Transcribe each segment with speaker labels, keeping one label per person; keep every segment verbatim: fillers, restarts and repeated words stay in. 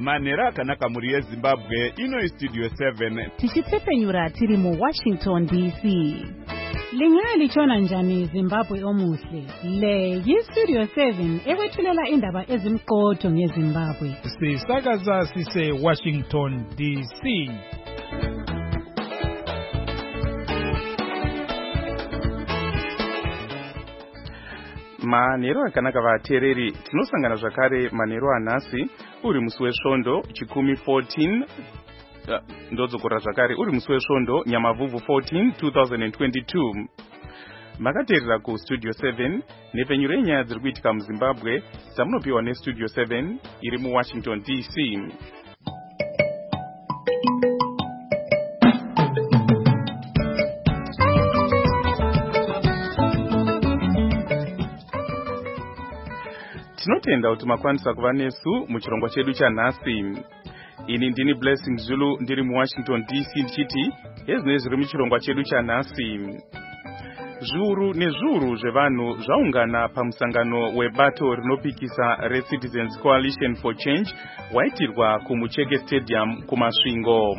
Speaker 1: manera kanaka muri yeZimbabwe ino studio seven
Speaker 2: tichitsepenyura tiri mu Washington D C. Lingali chona njani Zimbabwe omuhle. Le yi studio seven ewethulela indaba ezimqotho ngeZimbabwe.
Speaker 3: Sisakaza sise Washington D C.
Speaker 4: Manero akanaka vatereri tinosangana zvakare manero anhasi uri musi wesvondo chikumi fourteen uh, ndodzokora zvakare uri musi wesvondo nyamavhuvhu fourteen twenty twenty-two. Makateerera ku studio seven nepfenyuro yenyaya dziri kuitika muZimbabwe dzamunopiwa nestudio seven iri muWashington D C. Tinotenda kuti makwanisa kuva nesu muchirongwa chedu chanhasi. Ini ndini Blessing Zulu ndiri muWashington D C ndichiti ezvinezvi zviri muchirongwa chedu chanhasi. Zviuru nezviuru zvevanhu zvaungana pamusangano webato rinopikisa reCitizens Coalition for Change waitirwa kuMucheke Stadium kumasvingo.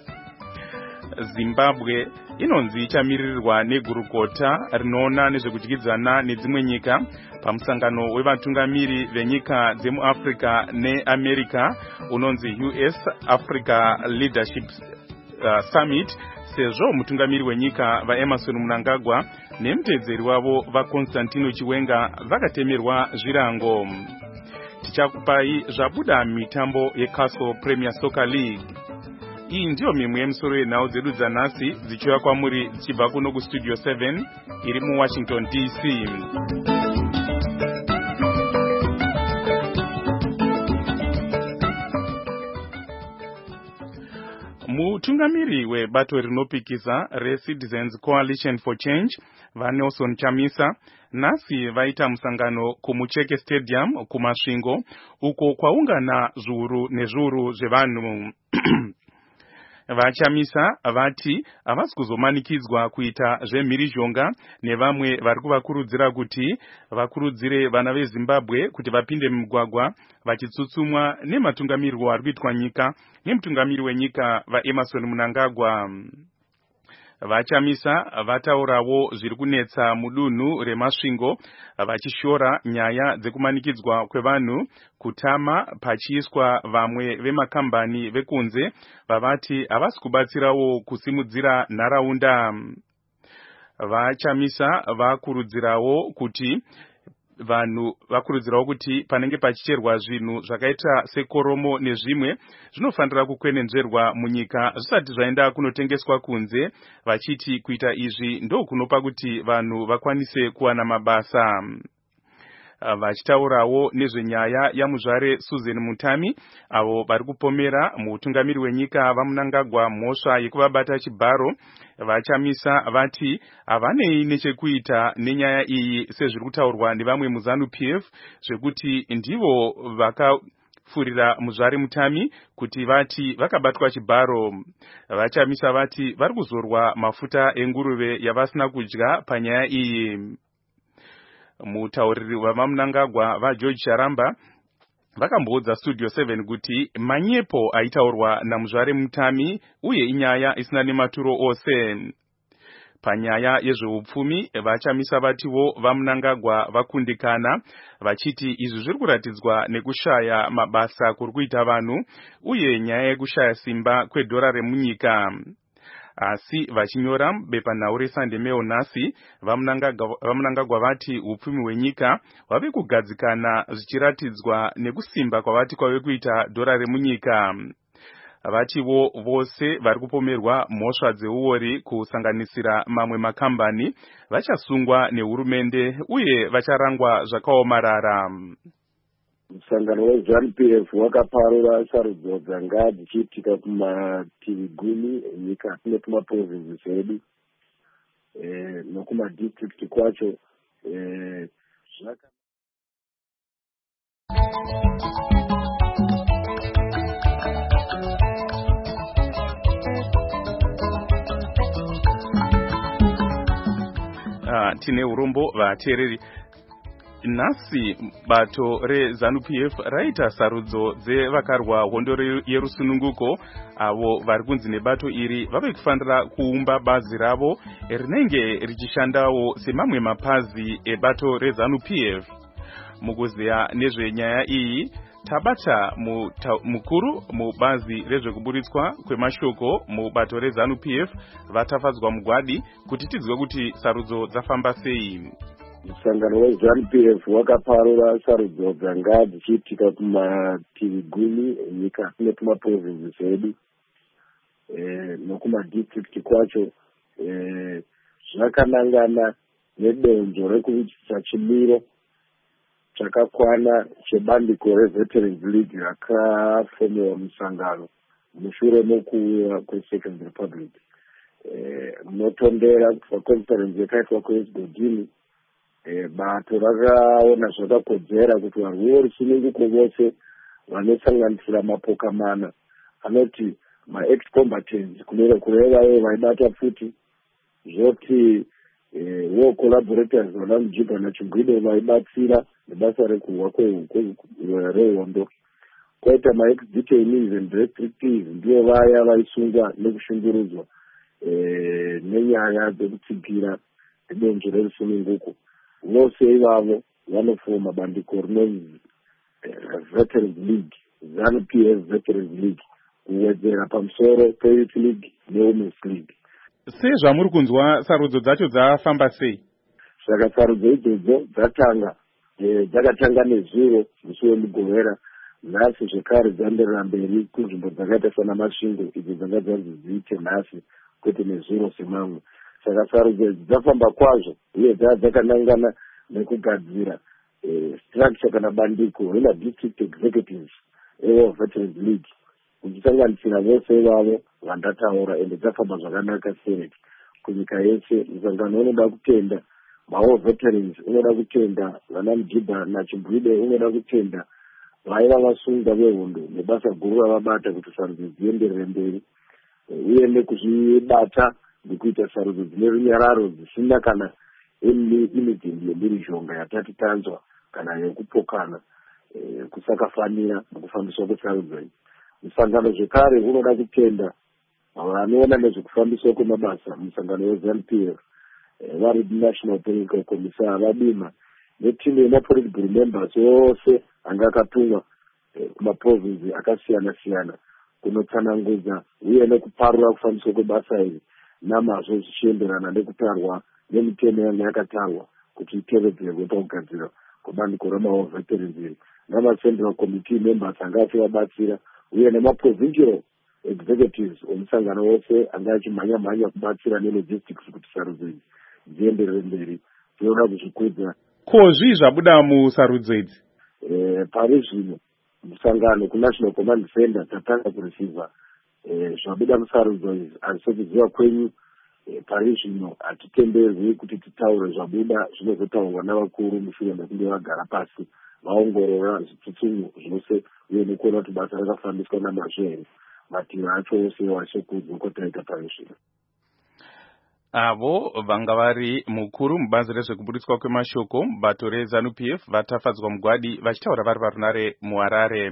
Speaker 4: Zimbabwe inonzi ichamirirwa negurukota rinoona nezvekudyidzana nedzimwe nyika pamusangano wevatungamiri venyika dzemuAfrica neAmerica unonzi U S Africa Leadership uh, Summit, sezvo mutungamiri wenyika vaEmerson Mnangagwa nemutedzeri wavo vaConstantino Chiwenga vakatemerwa zvirango. Tichakupai zvabuda mitambo yeCastle Premier Soccer League. Iyi ndiyo mimwe yemusoro yenhau dzedu dzanhasi dzichiuya kwamuri dzichibva kuno kustudio seven iri muWashington D C. Mutungamiri webato rinopikisa reCitizens Coalition for Change vaNelson Chamisa nhasi vaita musangano kuMucheke Stadium kumasvingo uko kwaungana zviuru nezviuru zvevanhu. Vachamisa vati havasi kuzomanikidzwa kuita zvemhirizhonga nevamwe vari kuvakurudzira kuti vakurudzire vana veZimbabwe kuti vapinde mumugwagwa vachitsutsumwa nematungamirwo ari kuitwa nyika nemutungamiri wenyika vaEmerson Mnangagwa. Vachamisa vataurawo zviri kunetsa mudunhu remasvingo vachishora nyaya dzekumanikidzwa kwevanhu kutama pachiiswa vamwe vemakambani vekunze vavati havasi kubatsirawo kusimudzira nharaunda. Vachamisa vakurudzirawo kuti vanhu vakurudzirawo kuti panenge pachicherwa zvinhu zvakaita sekoromo nezvimwe zvinofanira kukwenenzverwa munyika zvisati zvaenda kunotengeswa kunze, vachiti kuita izvi ndokunopa kuti vanhu vakwanise kuwana mabasa. Vachitaurawo nezvenyaya yamuzvare Susan Mutami avo vari kupomera mutungamiri wenyika vaMnangagwa mhosva yekuvabata chibharo, vachamisa vati havanei nechekuita nenyaya iyi sezviri kutaurwa nevamwe muZANU P F zvekuti ndivo vakafurira muzvare Mutami kuti vati vakabatwa chibharo. Vachamisa vati vari kuzorwa mafuta enguruve yavasina kudya panyaya iyi. Mutauriri wavaMnangagwa vaGeorge Charamba vakamboudza studio seven kuti manyepo aitaurwa namuzvare Mutami uye inyaya isina nematuro ose. Panyaya yezveupfumi vachamisa vatiwo vaMnangagwa vakundikana vachiti izvi zviri kuratidzwa nekushaya mabasa kuri kuita vanhu uye nyaya yekushaya simba kwedhora remunyika. Asi vachinyora bepanhau reSunday Mail nhasi vaMnangagwa vati upfumi hwenyika hwave kugadzikana zvichiratidzwa nekusimba kwavati kwave kuita dhora remunyika. Vatiwo vose vari kupomerwa mhosva dzeuori kusanganisira mamwe makambani vachasungwa nehurumende uye vacharangwa zvakaomarara.
Speaker 5: Musangano weZANU P F wakaparura sarudzo dzanga dzichiitika kumativi gumi enyika nekumaprovinsi edu nokumadistrict kwacho.
Speaker 4: Tine urombo vateereri. Nasi bato reZANU P F raita sarudzo dzevakarwa hondo yerusununguko avo vari kunzi nebato iri vave kufanira kuumba bazi ravo rinenge richishandawo semamwe mapazi ebato reZANU P F. Mukuziya nezvenyaya iyi tabata mukuru mubazi rezvekuburitswa kwemashoko mubato reZANU P F vatafadzwa mugwadi kuti tidzwe kuti sarudzo dzafamba sei.
Speaker 5: Musangano weZANU P F wakaparura sarudzo dzanga dzichiitika kumativi gumi enyika nekumaprovinsi edu nokumadistrict kwacho zvakanangana nedonzvo rekuitisa chimiro chakakwana chebandiko reVeterans League rakafomewa musangano mushure mokuuya kweSecond Republic. Munotondera kubva conference yakaitwa kuEsgodini, bato rakaona zvakakodzera kuti varwi verusununguko vose vanosanganisira mapoka mana anoti ma-ex-combatants kureva ivo vaibata futi zvoti war collaborators vana Mujibha naChingwide vaibatsira nebasa rekuhwa rehondo. Kwaita ma-ex-detainees and restrictees ndivo vaya vaisungwa nekushungurudzwa nenyaya dzekutsigira nedonzvo rerusununguko. Vose ivavo vanofoma bandiko rinonzi Veterans League, ZANU P F Veterans League, kuwedzera pamusoro peYouth League neWomen's League.
Speaker 4: Sezvamuri kunzwa sarudzo dzacho dzafamba sei?
Speaker 5: Saka sarudzo idzodzo dzatanga dzakatanga nezuro musi wemugovera, nhasi zvekare dzanderera mberi kunzvimbo dzakaita sana Masvingo idzo dzanga dzanzi dziite nhasi kwete nezuro semamwe. Saka sarudzo dzafamba kwazvo uye dzava dzakanangana nekugadzira structure kana bandiko rina district executives ewo Veterans League kuchisanganisira vose ivavo vandataura, ende dzafamba zvakanaka sei kunyika yese. Musangano unoda kutenda mawo veterans, unoda kutenda vana Mujibha naChingwide, unoda kutenda vaiva vasungwa vehondo nebasa guru ravabata kuti sarudzo dzienderere mberi, uye nekuzvibata nekuita sarudzo dzine runyararo dzisina kana imidhindi yemhirizhonga yatati tanzwa kana yekupokana kusakafanira mukufambiswa kwesarudzo iyi. Musangano zvekare unoda kutenda vanoona nezvekufambiswa kwemabasa musangano weZANU P F vari National Political Commissar vadima netimu yemapolitical members ose anga akatumwa kumaprovinsi akasiyana siyana kunotsanangudza uye nekuparura kufambiswa kwebasa iri namazvo zvichienderana nekutarwa nemitemo yanga yakatarwa kuti itevedzerwe pakugadzira kwebandiko ramawo veterans iri namacentral committee members anga achivabatsira uye nemaprovincial executives omusangano wose anga achimhanya mhanya kubatsira nelogistics kuti sarudzo idzi dzienderere mberi. Tinoda kuzvikudza.
Speaker 4: Ko zvii zvabuda musarudzo idzi?
Speaker 5: Pari zvino musangano kuNational Command Center tatanga kureceiva zvabuda musarudzo idzi, asi sekuziva kwenyu pari zvino hatitenderwi kuti titaure zvabuda zvinozotaurwa navakuru mushure mekunge vagara pasi vaongorora zvitsutsumu zvose uye nekuona kuti basa rakafambiswa namazvo here. Mativi acho ose wachekudzwa kwataita pari zvino.
Speaker 4: Avo vanga vari mukuru mubazi rezvekuburitswa kwemashoko bato reZANU P F vatafadzwa mugwadi vachitaura vari parunare muHarare.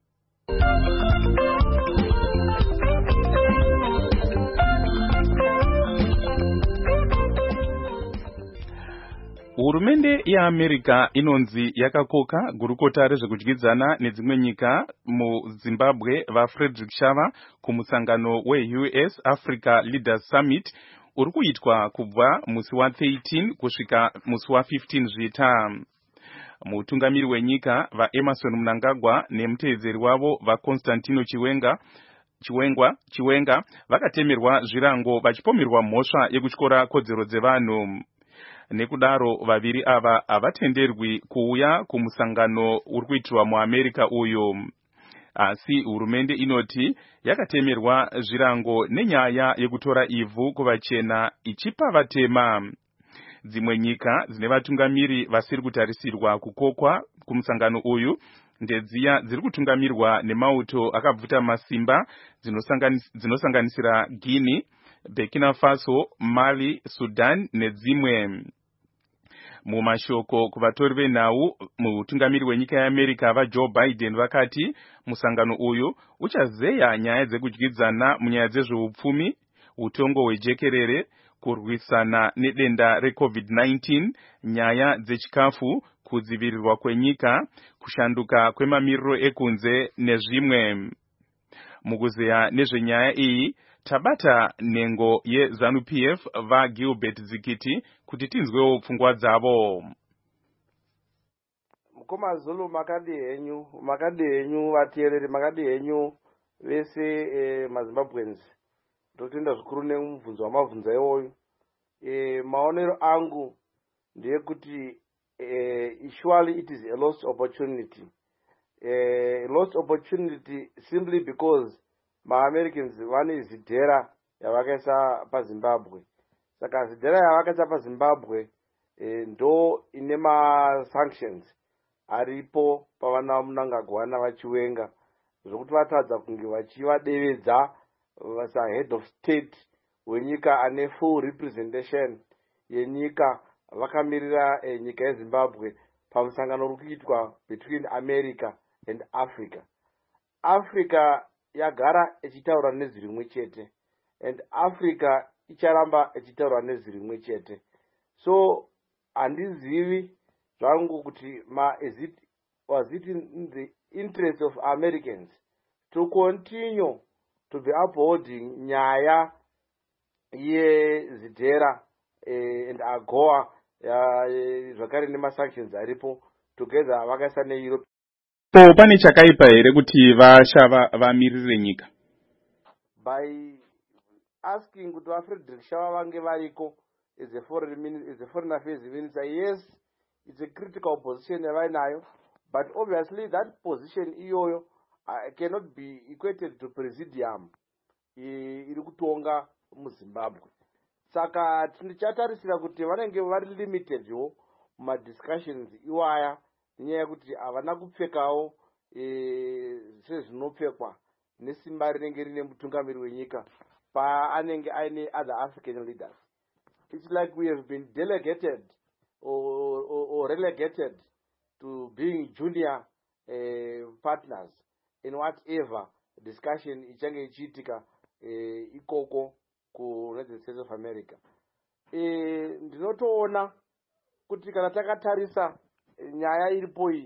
Speaker 4: Hurumende yeAmerica inonzi yakakoka gurukota rezvekudyidzana nedzimwe nyika muZimbabwe vaFrederick Shava kumusangano weU S Africa Leaders Summit uri kuitwa kubva musi wa13 kusvika musi wa15 zvita. Mutungamiri wenyika vaEmerson Mnangagwa nemuteedzeri wavo vaConstantino Chiwenga Chiwengwa Chiwenga vakatemerwa zvirango vachipomerwa mhosva yekutyora kodzero dzevanhu. Nekudaro vaviri ava havatenderwi kuuya kumusangano uri kuitirwa muAmerica uyu. Asi hurumende inoti yakatemerwa zvirango nenyaya yekutora ivhu kuvachena ichipa vatema. Dzimwe nyika dzine vatungamiri vasiri kutarisirwa kukokwa kumusangano uyu ndedziya dziri kutungamirwa nemauto akabvuta masimba dzinosanganisira Guinea, Burkina Faso, Mali, Sudan nedzimwe. Mumashoko kuvatori venhau mutungamiri wenyika yeAmerica vaJoe Biden vakati musangano uyu uchazeya nyaya dzekudyidzana munyaya dzezveupfumi, utongo hwejekerere, kurwisana nedenda reCovid nineteen, nyaya dzechikafu, kudzivirirwa kwenyika, kushanduka kwemamiriro ekunze nezvimwe. Mukuzeya nezvenyaya iyi tabata nhengo yeZANU P F vaGilbert Zikiti kuti tinzwewo pfungwa dzavo.
Speaker 6: Mukoma Zulu makadi henyu, makadi henyu vateereri, makadi henyu vese eh, maZimbabweans. Ndotenda zvikuru nemubvunzo wamabvunza iwoyo. Eh, maonero angu ndeyekuti eh, surely it is a lost opportunity. A lost opportunity simply because ma-Americans vane zidhera yavakaisa paZimbabwe. Saka zidhera yavakaisa paZimbabwe eh, ndo ine ma-sanctions aripo pavana Mnangagwa vachiwenga zvokuti vatadza kunge vachivadevedza vasa head of state wenyika ane full representation yenyika vakamirira eh, nyika yeZimbabwe pamusangano uri kuitwa between America and Africa. Africa yagara ichitaura nezwi rimwe chete and Africa icharamba ichitaura nezwi rimwe chete. So handizivi zvangu kuti ma is it was it in the interest of Americans to continue to be upholding nyaya yezidhera eh, and AGOA zvakare nema sanctions aripo together vakaisa neEurope.
Speaker 4: So pane chakaipa here kuti vashava vamirire nyika?
Speaker 6: By asking kuti vaFrederick Shava vange variko as a foreign minister, as a foreign affairs minister, yes, it's a critical position yavainayo, but obviously that position iyoyo uh, cannot be equated to presidium iri kutonga muZimbabwe. Saka tindichatarisira kuti vanenge vari limited yo ma discussions iwaya nenyaya yekuti havana kupfekawo e, sezvinopfekwa nesimba rinenge rine mutungamiri wenyika paanenge aine other African leaders. It's like we have been delegated or, or, or relegated to being junior uh, partners in whatever discussion ichange ichiitika uh, ikoko ku United States of America. E, ndinotoona kuti kana takatarisa nyaya iripo iyi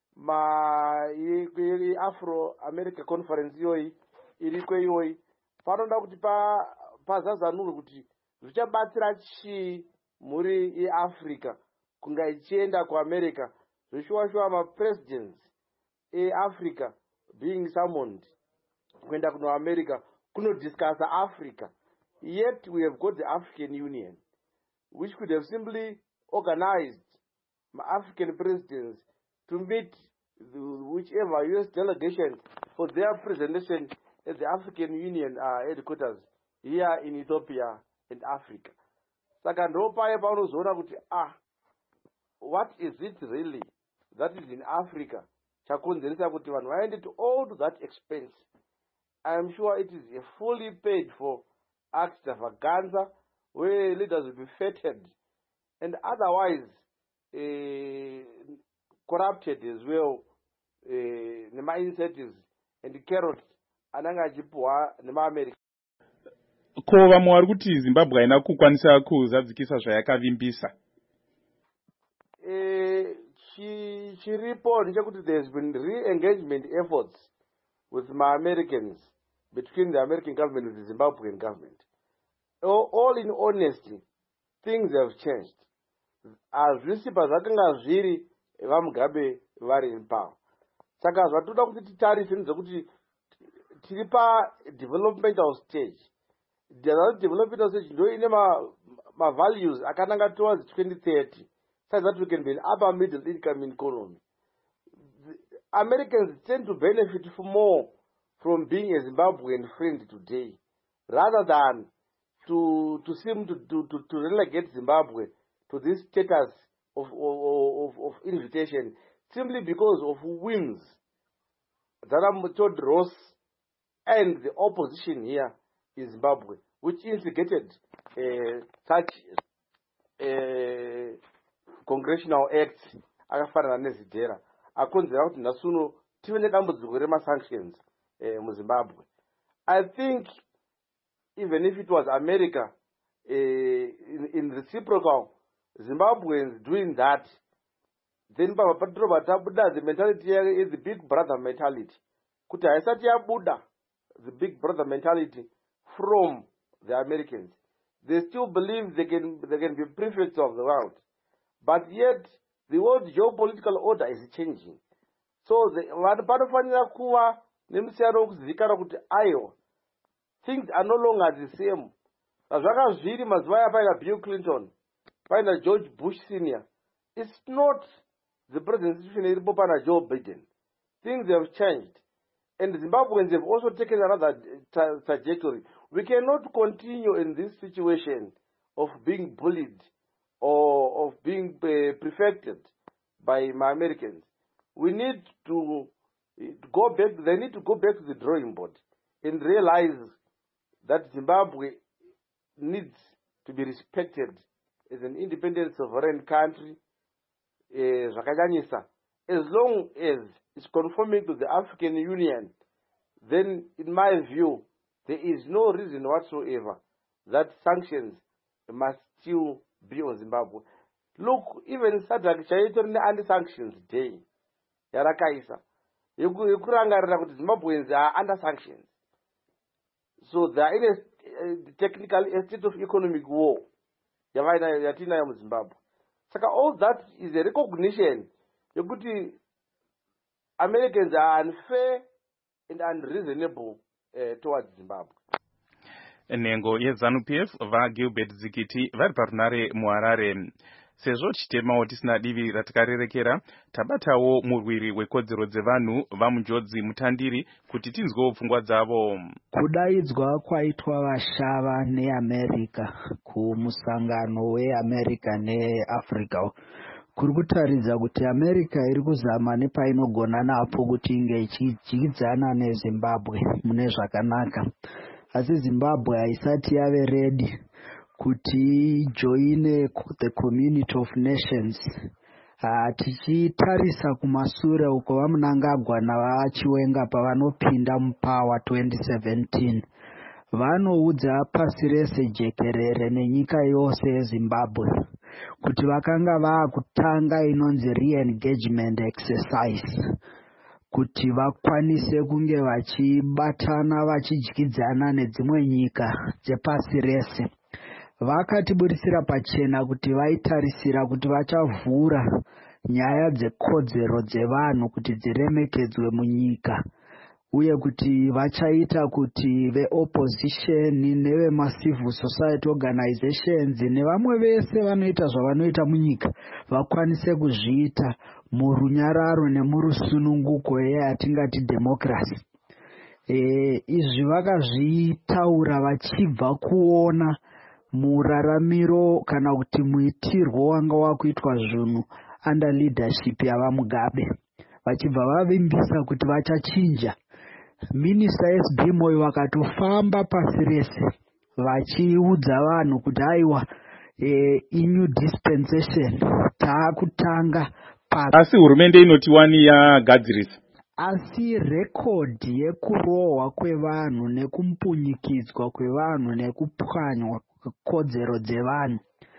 Speaker 6: ma Afro America Conference iyoyi iriko iyoyi panoda kuti pa pazazanurwe kuti zvichabatsira chii muri yeAfrica kunga ichienda kuAmerica zvishuwa-shuwa ma-presidents eAfrica being summoned kuenda kuno America kunodiscussa Africa. Yet we have got the African Union, which could have simply organized African presidents to meet the, whichever U S delegation for their presentation at the African Union uh, headquarters here in Ethiopia and Africa. Saka ndopaye paunozoona kuti ah, what is it really that is in Africa chakonzeresa kuti vanhu vaende to all to that expense? I am sure it is a fully paid for extravaganza where leaders will be feted and otherwise uh, corrupted as well uh, nema incentives and carrots ananga achipuwa nema America.
Speaker 4: Ko vamwe vari kuti Zimbabwe haina kukwanisa kuzadzikisa zvayakavimbisa?
Speaker 6: Eh, chiripo ndechekuti there has been re-engagement efforts with my Americans between the American government and the Zimbabwean government. All, all in honesty, things have changed. Azvisipa zvakanga zviri vaMugabe vari in power. Saka zvatoda kuti titarise ndezvekuti tiri pa developmental stage. The developmental stage ndo ine ma, ma values akananga towards twenty thirty, such that we can be an upper middle income economy. The Americans tend to benefit more from being a Zimbabwean friend today, rather than to to seem to to, to, to relegate Zimbabwe to this status of of, of of invitation simply because of whims that are told Ross and the opposition here in Zimbabwe, which instigated uh, such uh, congressional act akafanana nezidhera akonzera kuti nhasuno tive nedambudziko remasanctions eh, muzimbabwe. I think even if it was America uh, in, in reciprocal Zimbabweans doing that, then Baba Patroba Tabuda, the mentality is the big brother mentality. Kuti haisati yabuda, the big brother mentality from the Americans. They still believe they can they can be prefects of the world. But yet the world geopolitical order is changing. So the panofanira kuva nemusiyano wekuzivikanwa kuti ayo things are no longer the same. Zvakazviri mazuva aya paina Bill Clinton, paina George Bush Senior. It's not the present situation iripo pana Joe Biden. Things have changed. And Zimbabweans have also taken another tra trajectory. We cannot continue in this situation of being bullied or of being uh, prefected by my Americans. We need to go back, they need to go back to the drawing board and realize that Zimbabwe needs to be respected as an independent sovereign country, uh, as long as it's conforming to the African Union. Then in my view, there is no reason whatsoever that sanctions must still be on Zimbabwe. Look, even Sadak Chaitor anti-sanctions day, Yarakaisa, Yukurangarana kuti Zimbabweans are under sanctions. So they are in a uh, technical a state of economic war. Yatina ya Zimbabwe. Saka all that is a recognition. Yokuti Americans are unfair and unreasonable uh, towards Zimbabwe.
Speaker 4: Nengo yeZANU P F va Gilbert Zikiti vari parunare muHarare. Sezvo chitemawo tisina divi ratakarerekera, tabatawo murwiri wekodzero dzevanhu vamunjodzi mutandiri kuti tinzwewo pfungwa dzavo.
Speaker 7: Kudaidzwa kwaitwa vashava neAmerica kumusangano weAmerica neAfrica kuri kutaridza kuti America iri kuzama nepainogona napo kuti inge ichidyidzana neZimbabwe mune zvakanaka. Asi Zimbabwe haisati yave ready kuti joine the community of nations. Uh, tichitarisa kumasure uko vamunangagwa navachiwenga pavanopinda muPower twenty seventeen. Vanoudza pasi rese jekerere nenyika yose yeZimbabwe kuti vakanga vaakutanga inonzi re-engagement exercise kuti vakwanise kunge vachibatana vachidyidzana nedzimwe nyika dzepasi rese. Vakatiburisira pachena kuti vaitarisira kuti vachavhura nyaya dzekodzero dzevanhu kuti dziremekedzwe munyika, uye kuti vachaita kuti veopposition nevemacivil society organizations nevamwe vese vanoita zvavanoita munyika vakwanise kuzviita murunyararo nemurusununguko yatingati democracy. E, izvi vakazvitaura vachibva kuona muraramiro kana kuti muitirwo wanga wakuitwa zvinhu under leadership yavaMugabe, vachibva vavimbisa kuti vachachinja. Minister S B Moyo vakatofamba pasi rese vachiudza vanhu kuti aiwa e, new dispensation taakutanga pasi.
Speaker 4: Asi hurumende inoti wani yagadzirisa.
Speaker 7: Asi rekodhi yekurohwa kwevanhu nekumpunyikidzwa kwevanhu nekupwanywa kodzero dzevanhu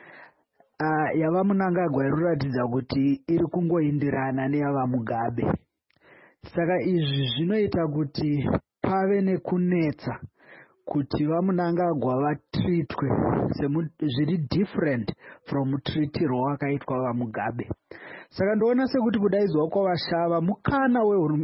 Speaker 7: uh, yavaMunangagwa inoratidza kuti iri kungoindirana neyavaMugabe. Saka izvi zvinoita kuti pave nekunetsa kuti vaMunangagwa vatreatwe zviri different from treatiro wakaitwa vaMugabe. Saka ndoona sekuti kudaidzwa kwavashava mukana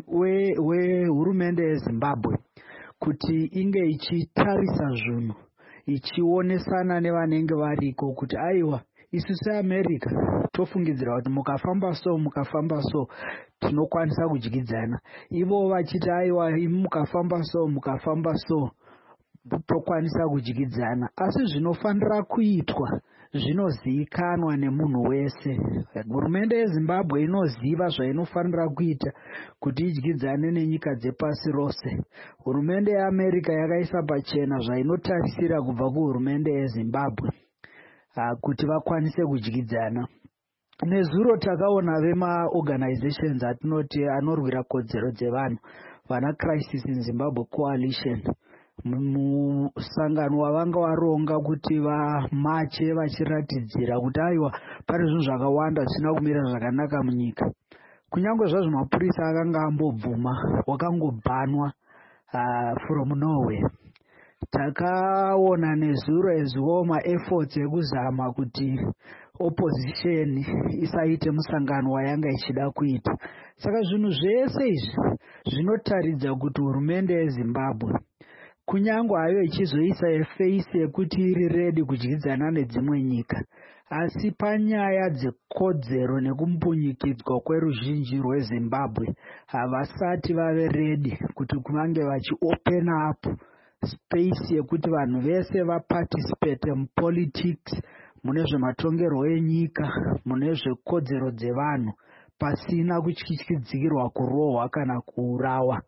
Speaker 7: wehurumende yeZimbabwe kuti inge ichitarisa zvinhu ichionesana nevanenge variko kuti aiwa isu seAmerica tofungidzira kuti mukafamba so mukafamba so tinokwanisa kudyidzana. Ivo vachiti aiwa mukafamba so mukafamba so tokwanisa kudyidzana. Asi zvinofanira kuitwa zvinozivikanwa nemunhu wese. Hurumende yeZimbabwe inoziva zvainofanira kuita kuti idyidzane nenyika dzepasi rose. Hurumende yeAmerica yakaisa pachena zvainotarisira kubva kuhurumende yeZimbabwe uh, kuti vakwanise kudyidzana. nezuro takaona vemaorganizations atinoti anorwira kodzero dzevanhu vana Crisis in Zimbabwe Coalition musangano wavanga waronga kuti vamache vachiratidzira kuti aiwa pane zvinhu zvakawanda zvisina kumira zvakanaka munyika. Kunyange zvazvo mapurisa akanga ambobvuma wakangobhanwa uh, from nowhere. Takaona nezuro ezuwo maefforts ekuzama kuti opposition isaite musangano wayanga ichida kuita. Saka zvinhu zvese izvi zvinotaridza kuti hurumende yeZimbabwe kunyange hayo ichizoisa face yekuti iri ready kudyidzana nedzimwe nyika, asi panyaya dzekodzero nekumpunyikidzwa kweruzhinji rweZimbabwe havasati vave ready kuti kuvange vachi open up space yekuti vanhu vese vaparticipate mupolitics, mune zvematongerwo enyika, mune zvekodzero dzevanhu pasina kutyityidzirwa kurohwa kana kuurawa.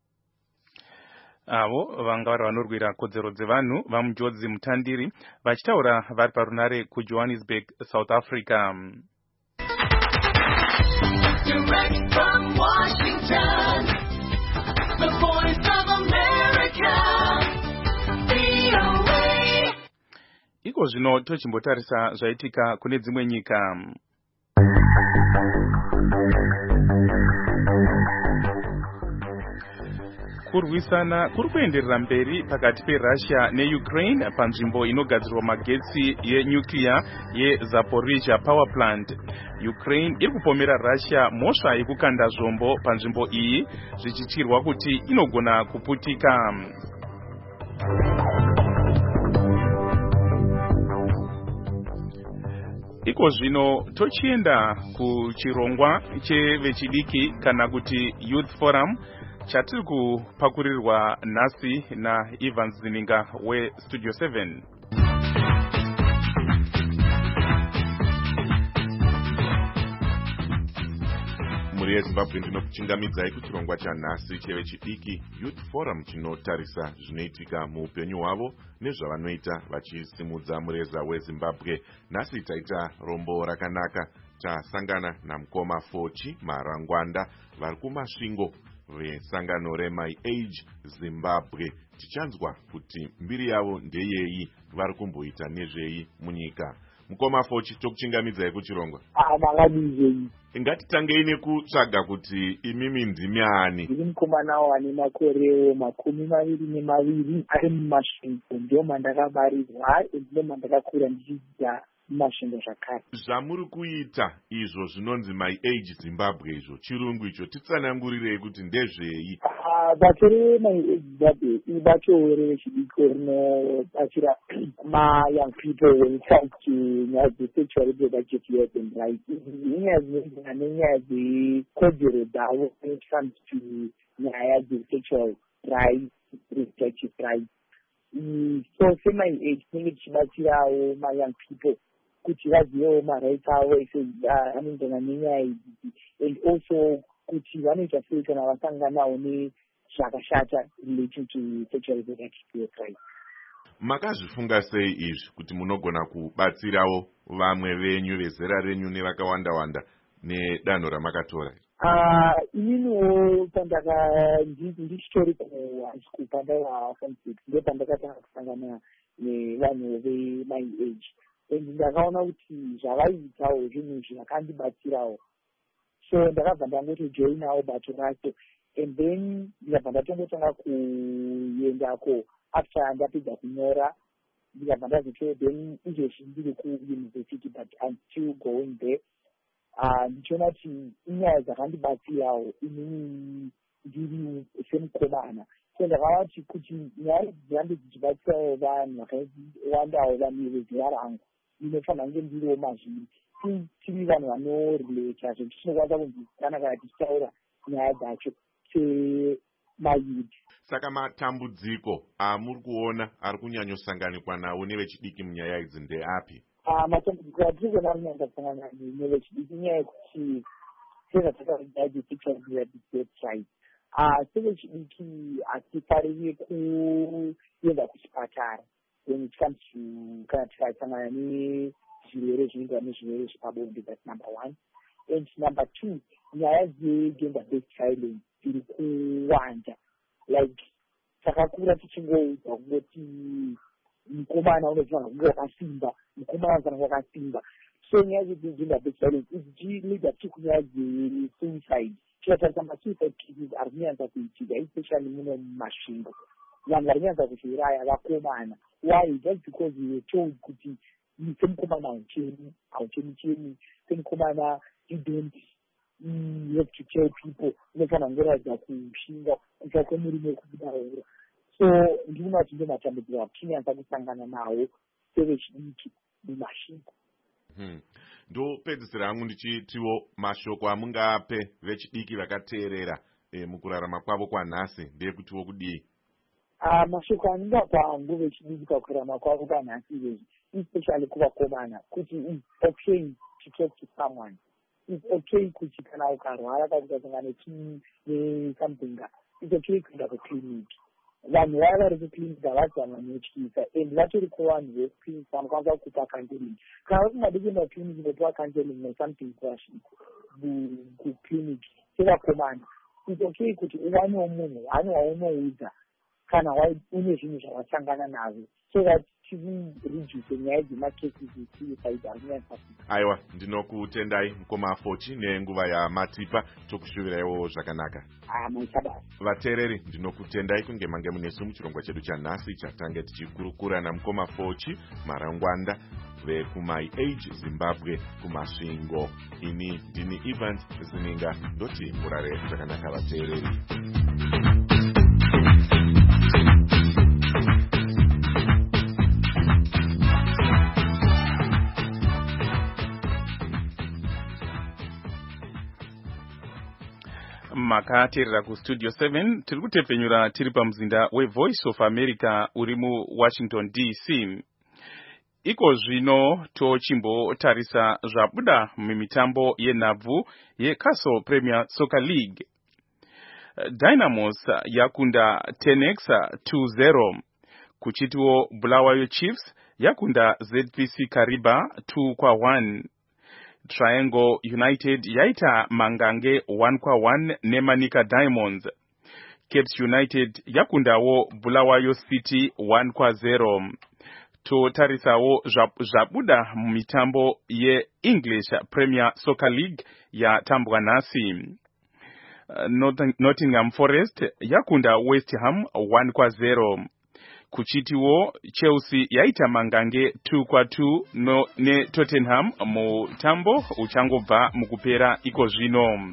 Speaker 4: Avo vanga vari vanorwira kodzero dzevanhu vaMujodzi Mutandiri vachitaura vari parunare kuJohannesburg, South Africa.
Speaker 8: Direct from Washington, the voice of America, V O A.
Speaker 4: Iko zvino tochimbotarisa zvaitika kune dzimwe nyika. Kurwisana kuri kuenderera mberi pakati peRussia neUkraine panzvimbo inogadzirwa magetsi yenuclear yeZaporizhia power plant. Ukraine iri kupomera Russia mhosva yekukanda zvombo panzvimbo iyi zvichityirwa kuti inogona kuputika. Iko zvino tochienda kuchirongwa chevechidiki kana kuti Youth Forum chatiri kupakurirwa nhasi naEvans Zininga weStudio seven.
Speaker 1: Muri yeZimbabwe ndinokuchingamidzai kuchirongwa chanhasi chevechidiki Youth Forum chinotarisa zvinoitika muupenyu hwavo nezvavanoita vachisimudza mureza weZimbabwe. Nhasi taita rombo rakanaka, tasangana namukoma Fochi Marangwanda vari kumasvingo vesangano reMy Age Zimbabwe. Tichanzwa kuti mbiri yavo ndeyei, vari kumboita nezvei munyika. Mukoma Fochi, tokuchingamidzai kuchirongwa.
Speaker 5: Amakadizei.
Speaker 1: Ngatitangei nekutsvaga kuti imimi ndimi ani.
Speaker 5: Ndiri mukomana wane makore makumi maviri nemaviri ari mumasvingo, ndio mandakabarirwa, ndio mandakakura ndichidzidza mumasvingo zvakare.
Speaker 1: Zvamuri kuita izvo zvinonzi My Age Zimbabwe, izvo chirungu icho, titsanangurirei kuti ndezvei?
Speaker 5: Bato reMy Age Zimbabwe ibato revechidiki rinobatsira ma-young people when it comes to nyaya dzesexual reproductive health and rights. Inyaya dzinoenderana nenyaya dzekodzero dzavo when it comes to nyaya dzesexual rights, reproductive rights. So seMy Age tinenge tichibatsirawo ma-young people kuti vazivewo ma-rights avo anoenderana nenyaya idzi, and also kuti vanoita sei kana vasanganawo nezvakashata relating to sexual reproductive rights.
Speaker 1: Makazvifunga sei izvi kuti munogona kubatsirawo vamwe venyu vezera renyu nevakawanda-wanda nedanho ramakatora?
Speaker 5: Ininiwo pandaka ndichitori kuhigh school pandaiva form six ndopandakatanga kusangana nevanhu veMy Age, and ndakaona kuti zvavaitawo zvinhu zvakandibatsirawo, so ndakabva ndangotojoinawo bato racho, and then ndikabva ndatongotanga kuendako after ndapedza kunyora, ndikabva ndazoto then izvezvi ndiri kuuniversity but I'm still going there. Ndichiona kuti inyaya dzakandibatsirawo inini ndiri semukomana, so ndakaona kuti kuti nyaya dzirambe dzichibatsirawo vanhu vakawandawo vanhu vezera rangu, inofanira kunge ndiriwo mazviri tiri vanhu vanorelata zvo tisinokwanisa kunzwisisana kana tichitaura nyaya dzacho semayouth.
Speaker 1: Saka matambudziko amuri kuona ari kunyanyosanganikwa nawo nevechidiki munyaya idzi ndeapi?
Speaker 5: Matambudziko atiri kuona ari kunyanya kusangana nevechidiki inyaya yekuti sezvatakaita sexual reproductive rights, sevechidiki hatifariri kuenda kuchipatara when it comes to kana tikasangana nezvinhu zvirwere zvinoitwa nezvirwere zvepabonde. That's number one. And number two, nyaya dzegender based violence dziri kuwanda, like takakura tichingoudzwa kungoti mukomana unofanira kunge wakasimba, mukomana unofanira kunge wakasimba. So nyaya dzegender based violence dzichilida futi kunyaya dzesuicide. Tikatarisa masuicide cases ari kunyanza kuitika, especially muno mumasvingo. Vanhu vari kunyanza kuzouraya vakomana. Why? That's because we were told kuti semukomana hauchemi, hauchemi chemi, semukomana you don't mm, you have to tell people, unofanira kungoratidza kushinga, kutsvake murume wekubudaura. So ndinoona kuti ndiwo matambudziko atinyanza kusangana nawo sevechidiki mumasvingo.
Speaker 1: Hmm. Ndopedzisira hangu ndichitiwo mashoko amungape vechidiki vakateerera e, mukurarama kwavo kwanhasi ndeyekutiwo kudii?
Speaker 5: Ah, mashoko andingapa hangu vechidiki pakurarama kwavo kwanhasi izvezvi, especially kuvakomana, kuti it's okay to talk to someone. It's okay kuti kana ukarwara kana ukasangana nesomething, it's okay kuenda kuclinic. Vanhu vaya vari kuclinic havasi vanhu vanotyisa, and vatori kuvanhu veclinic vanokwanisa kukupa counseling. Kana usingadi kuenda kuclinic unopiwa counseling nesomething kuclinic sevakomana, it's okay kuti uwanewo munhu hani waunoudza kana une zvinhu zvavasangana nazvo, so that tireduce nyaya dzemacases esuicide ari kunyanyisa.
Speaker 1: Aiwa, ndinokutendai mukoma Fochi nenguva yamatipa, tokushuviraiwo zvakanaka.
Speaker 5: Ah, maisabasa.
Speaker 1: Vateereri, ndinokutendai kunge mange munesu muchirongwa chedu chanhasi chatange tichikurukura namukoma Fochi Marangwanda vekumai Age Zimbabwe kumasvingo. Ini ndini Evans Zininga, ndoti murare zvakanaka vateereri.
Speaker 4: Makateerera kustudio seven tiri kutepenyura tiri pamuzinda weVoice of America uri muWashington D C. Iko zvino tochimbotarisa zvabuda mumitambo yenhabvu yeCastle Premier Soccer League. Dynamos yakunda Tenex two zero. Kuchitiwo Bulawayo Chiefs yakunda Z P C Kariba two kwa one. Triangle United yaita Mangange one kwa one nemanika Diamonds. Capes United yakundawo Bulawayo City one kwa zero. Totarisawo zvabuda mumitambo ye English Premier Soccer League ya tambwa nasi. Nottingham Forest yakunda West Ham one kwa zero. Kuchitiwo Chelsea yaita Mangange two kwa two no ne Tottenham mutambo uchangobva mukupera iko zvino.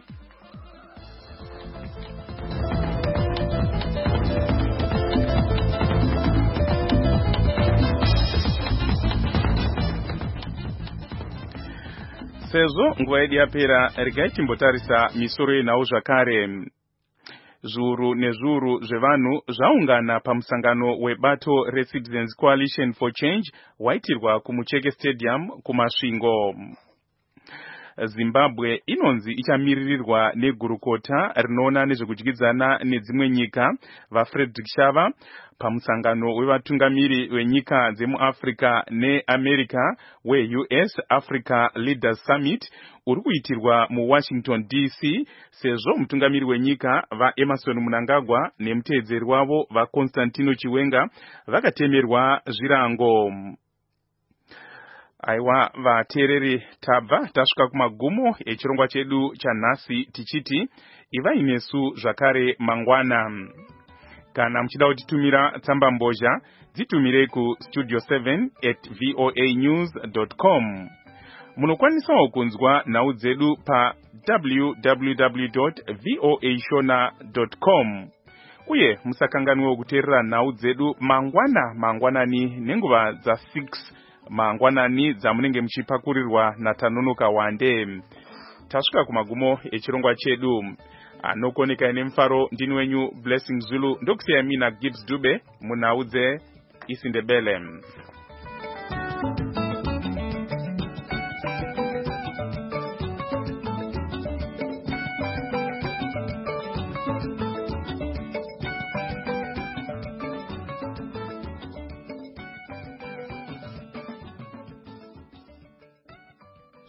Speaker 4: Sezvo nguva yedu yapera, regai timbotarisa misoro yenhau zvakare. Zviuru nezviuru zvevanhu zvaungana pamusangano webato reCitizens Coalition for Change waitirwa kumucheke Stadium kumasvingo. Zimbabwe inonzi ichamiririrwa negurukota rinoona nezvekudyidzana nedzimwe nyika vaFrederick Shava pamusangano wevatungamiri wenyika dzemuAfrica neAmerica we-U S Africa Leaders Summit uri kuitirwa muWashington D C, sezvo mutungamiri wenyika vaEmerson Mnangagwa nemuteedzeri wavo vaConstantino Chiwenga vakatemerwa zvirango. Aiwa vateereri, tabva tasvika kumagumo echirongwa chedu chanhasi tichiti ivai nesu zvakare mangwana. Kana muchida kutitumira tsamba mbozha, dzitumirei ku studio seven at voa news dot com. Munokwanisawo kunzwa nhau dzedu pa w w w dot voa shona dot com. Uye musakanganwe kuteerera nhau dzedu mangwana mangwanani nenguva dza six mangwanani dzamunenge muchipakurirwa naTanonoka Wande. Tasvika kumagumo echirongwa chedu. Anokoneka ine mfaro ndini wenyu Blessing Zulu, ndokusiya mina Gibbs Dube munhau dzeIsindebele.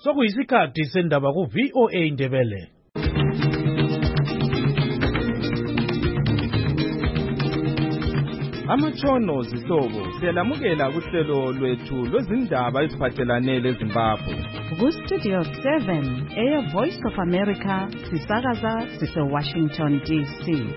Speaker 3: Sokuyisikhathi sendaba ku V O A Ndebele.
Speaker 9: Amatshono zihlobo siyalamukela kuhlelo lwethu lwezindaba eziphathelane leZimbabwe.
Speaker 2: Ku Studio seven eya Voice of America sisakaza sise Washington D C.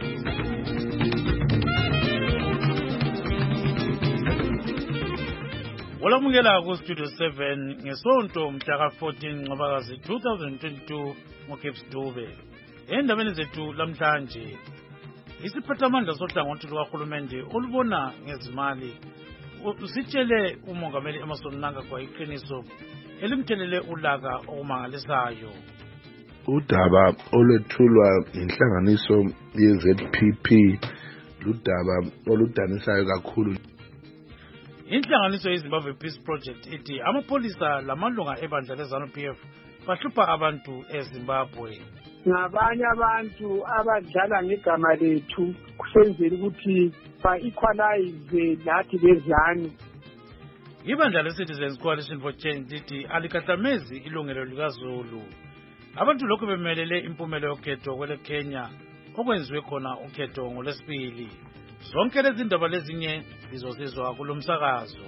Speaker 10: Olamukela ku Studio seven ngesonto mhla ka fourteen Ncwabakazi two thousand twenty-two ngoCape Dube. Endabeni zethu lamhlanje isiphathamandla sohlangothi lukahulumende olubona ngezimali usitshele umongameli Emmerson Mnangagwa iqiniso elimthelele ulaka okumangalisayo.
Speaker 11: Udaba olwethulwa inhlanganiso ye-Z P P ludaba oludanisayo kakhulu.
Speaker 10: Inhlanganiso yeZimbabwe Peace Project ithi amapolisa lamalunga ebandla leZANU P F bahlupha abantu eZimbabwe.
Speaker 12: Ngabanye abantu abadlala ngegama lethu kusenzela ukuthi ba-equalize lathi bezanu.
Speaker 10: Ibandla le-Citizens Coalition for Change lithi alikahlamezi ilungelo likaZulu. Abantu lokhu bemelele impumelo yokhetho kwele Kenya okwenziwe khona ukhetho ngolwesibili. Zonke lezi ndaba lezinye lizosizwa kulo msakazo.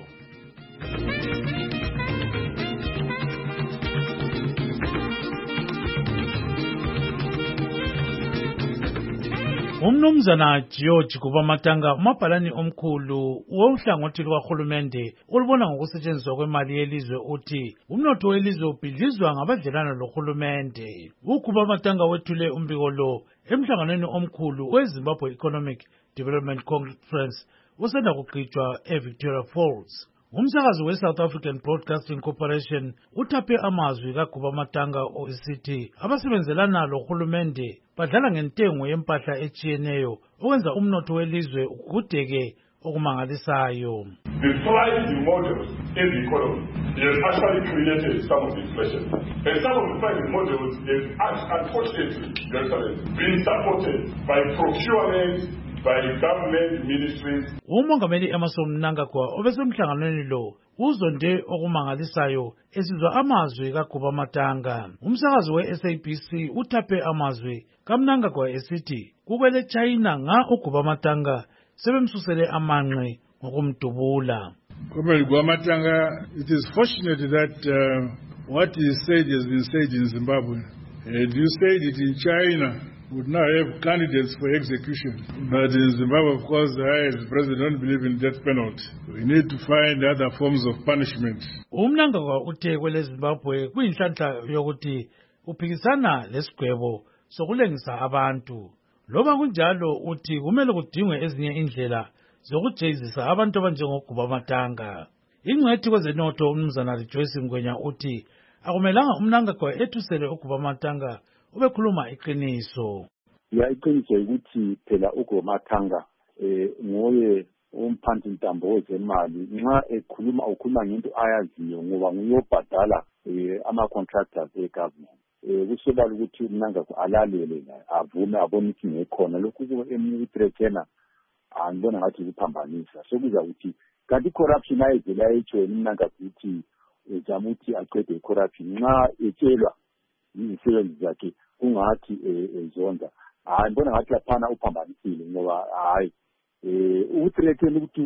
Speaker 10: Umnumzana George Kubamatanga umabhalani omkhulu wohlangothi lukahulumende olubona ngokusetshenziswa kwemali yelizwe uthi umnotho welizwe ubhidlizwa ngabadlelana lohulumende. uKubamatanga wethule umbiko lo emhlanganweni omkhulu weZimbabwe Economic Development Conference osanda kugqitshwa eVictoria Falls. Umsakazi we-South African Broadcasting Corporation uthaphe amazwi kaKubamatanga esithi abasebenzelana lohulumende badlala ngentengo yempahla echiyeneyo okwenza umnotho welizwe ugudeke okumangalisayo.
Speaker 13: The private models in the economy has actually created some of the inflation. And some of the private models have unfortunately been supported by procurement by government ministries.
Speaker 10: Umongameli Emmerson Mnangagwa obesemhlanganweni lo uzonde okumangalisayo esizwa amazwi kaKubamatanga. Umsakazi we-S A B C uthaphe amazwi kaMnangagwa esithi kukwele China nga uKubamatanga sebemsusele amanqe ngokumdubula.
Speaker 14: Kubamatanga, it is fortunate that uh, what he said has been said in Zimbabwe. And you said it in China would now have candidates for execution. But in Zimbabwe, of course, the highest president don't believe in death penalty. We need to find other forms of punishment.
Speaker 10: Umnangagwa uthe kwele Zimbabwe kuyinhlanhla yokuthi uphikisana lesigwebo sokulengisa abantu. Loba kunjalo uthi kumele kudingwe ezinye indlela zokujezisa abantu abanjengoKubamatanga. Ingcwethi kwezenotho umnumzana Rejoice Ngwenya uthi akumelanga uMnangagwa ethusele uKubamatanga ubekhuluma iqiniso.
Speaker 5: Ya iqiniso ukuthi phela uKubamatanga eh ngoye umphanthi ntambo wezemali nxa ekhuluma ukhuluma ngento ayaziyo ngoba nguyobhadala eh ama contractors egovernment. Eh kusobala ukuthi uMnangagwa alalele naye avume abone ukuthi ngekhona lokhu emithrekena angibona ngathi kuphambanisa sokuza ukuthi kanti corruption ayivela ayitshweni Mnangagwa ukuthi ejama ukuthi aqede corruption nxa etshelwa izisebenzi zakhe kungathi ezonda hayi ngibona ngathi laphana uphambanisile ngoba hayi eh uthreaten ukuthi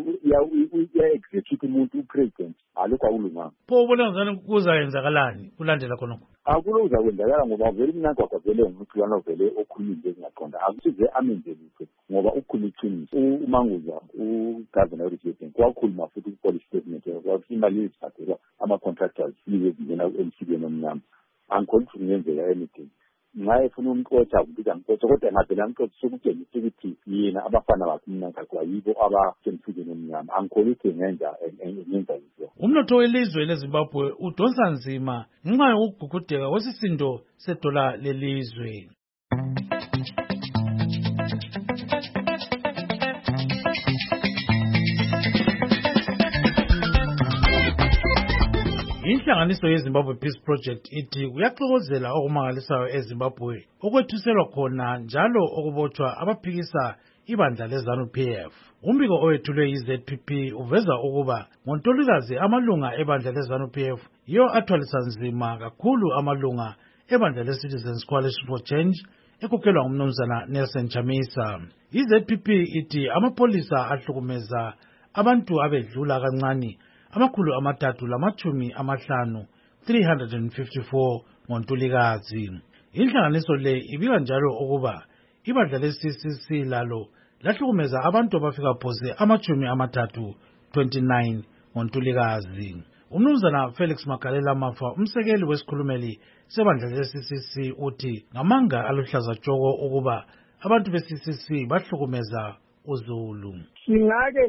Speaker 5: ya execute umuntu upresident alokho akulunganga.
Speaker 10: Pho ubona ngani kuzayenzakalani kulandela khonokho?
Speaker 5: Akulo uzakwenzakala ngoba vele Mnangagwa vele umuntu lana vele okhuluma ngezingaqonda akusize amenzelise ngoba ukhuluma iqiniso. uManguza ugovernor weRepublic kwakhuluma futhi ku-policy statement ukuthi imali yeziphathelwa ama-contractors yizezingena emsibeni omnyama angikholwa ukuthi kungenzeka anything. Nxa efuna umxotsha ukubika ngixotsha kodwa ngavela ngixotsha sokutshengisa ukuthi yena abafana bakhe Mnangagwa yibo abasemsibeni omnyama angikholwa ukuthi ngenza ngenza yizo.
Speaker 10: Umnotho welizwe leZimbabwe udonsa nzima ngenxa yokugugudeka kwesisindo sedola lelizwe. Inhlanganiso yeZimbabwe Peace Project ithi kuyaxokozela okumangalisayo eZimbabwe okwethuselwa khona njalo okubotshwa abaphikisa ibandla le-ZANU-P F. Umbiko owethulwe yi-Z P P uveza ukuba ngoNtulikazi amalunga ebandla le-ZANU-P F yiyo athwalisa nzima kakhulu amalunga ebandla le-Citizens Coalition for Change ekukhelwa ngumnumzana Nelson Chamisa. I-Z P P ithi amapolisa ahlukumeza abantu abedlula kancane amakhulu amathathu lamatshumi amahlanu three hundred fifty-four ngoNtulikazi. Inhlanganiso le ibika njalo ukuba ibandla le-C C C lalo lahlukumeza abantu abafika phose amachumi amathathu twenty-nine ngoNtulikazi. Umnumzana Felix Makalela Mafa, umsekeli wesikhulumeli sebandla le-C C C, uthi ngamanga aluhlaza tshoko ukuba abantu be-C C C bahlukumeza uZulu.
Speaker 12: Singake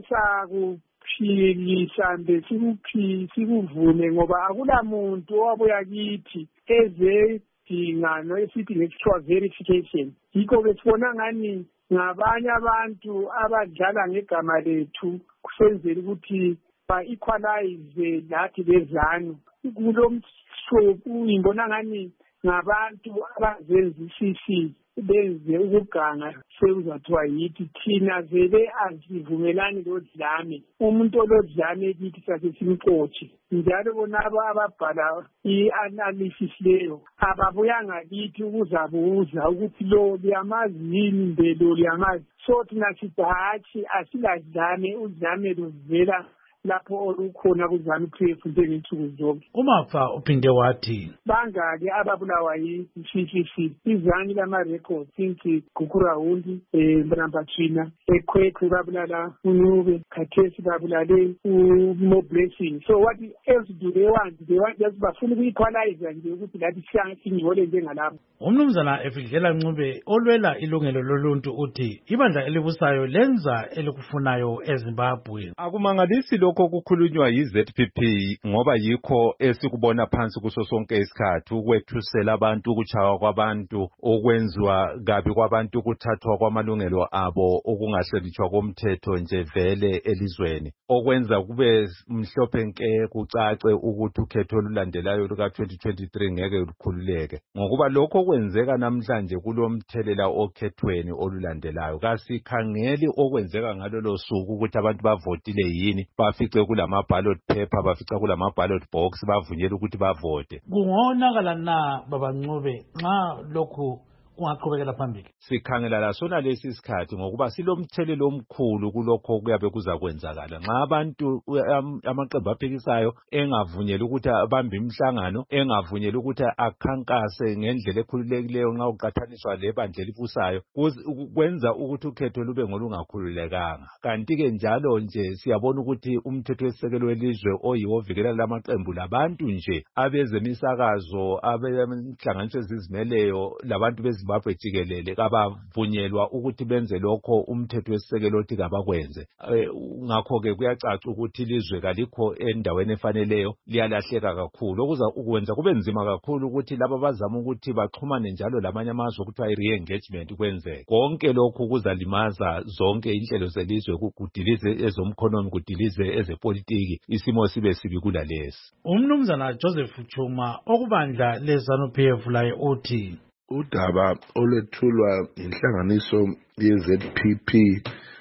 Speaker 12: sakuphikisa mbe sikuphi sikuvune ngoba akulamuntu owabuya kithi eze dingano esithi nge-extra verification. Yikho besibona ngani ngabanye abantu abadlala ngegama lethu kusenzela ukuthi ba-equalize lathi bezanu. Kulo mhlobo ngibona ngani ngabantu abazenza i-C C benze ukuganga sekuzathiwa yithi thina vele asivumelani lodlame. Umuntu olodlame kithi sase simxotshe. Njalo bonabo ababhala i-analysis leyo ababuyanga kithi ukuzabuza ukuthi lo liyamazi yini mbe lo liyamazi. So thina sithi hatshi asiladlame, udlame luvela lapho olukhona ku-ZANU-P F njengensuku zonke.
Speaker 10: uMafa uphinde wathi
Speaker 12: bangake ababulawa yi-C C C izangi lama-records since Gukuraundi um Mrambathina eKwekwe babulala uNube, khathesi babulale uMo Blessing. So what else do they want? They want just bafuna uku-equalize nje ukuthi lathi singcole njengalabo.
Speaker 10: Umnumzana Efidlela Ncube olwela ilungelo loluntu uthi ibandla elibusayo lenza elikufunayo eZimbabwe.
Speaker 15: Akumangalisi lokho kukhulunywa yi-Z P P ngoba yikho esikubona phansi kuso sonke isikhathi ukwethusela abantu, ukuchawa kwabantu, okwenzwa kabi kwabantu, ukuthathwa kwamalungelo abo, okungahlonitshwa komthetho nje vele elizweni, okwenza kube mhlophe nke kucace ukuthi ukhetho olulandelayo luka twenty twenty-three ngeke lukhululeke. Ngokuba lokho okwenzeka namhlanje kulomthelela okhethweni olulandelayo, kasikhangeli okwenzeka ngalolo suku ukuthi abantu bavotile yini, bafice kulama ballot paper, bafica kulama ballot box, bavunyela ukuthi bavote.
Speaker 10: Kungonakala na Baba Ncube nxa lokhu kungaqhubekela phambili?
Speaker 15: Sikhangela la sona lesi sikhathi ngokuba silomthelelo omkhulu kulokho kuyabe kuzakwenzakala. Nxa abantu amaqembu aphikisayo engavunyela ukuthi abambe imhlangano, engavunyela ukuthi akhankase ngendlela ekhululekileyo nxa uqathaniswa lebandla elibusayo, kwenza ukuthi ukhetho lube ngolungakhululekanga. Kanti ke njalo nje siyabona ukuthi umthetho wesisekelo welizwe oyiwo ovikela lamaqembu labantu nje abezemisakazo, abenhlanganiso ezizimeleyo labantu bezi Zimbabwe jikelele kabavunyelwa ukuthi benze lokho umthetho wesisekelo othi kabakwenze. Ngakho ke kuyacaca ukuthi ilizwe kalikho endaweni efaneleyo, liyalahleka kakhulu, okuza ukwenza kube nzima kakhulu ukuthi laba bazama ukuthi baxhumane njalo lamanye amazwe ukuthi ay-re-engagement kwenzeke. Konke lokhu kuzalimaza zonke inhlelo zelizwe, kudilize ezomkhonomi, kudilize ezepolitiki, isimo sibe sibi kulalesi.
Speaker 10: Umnumzana Joseph Chuma okubandla le-ZANU-P F laye uthi
Speaker 11: udaba olwethulwa inhlanganiso ye-Z P P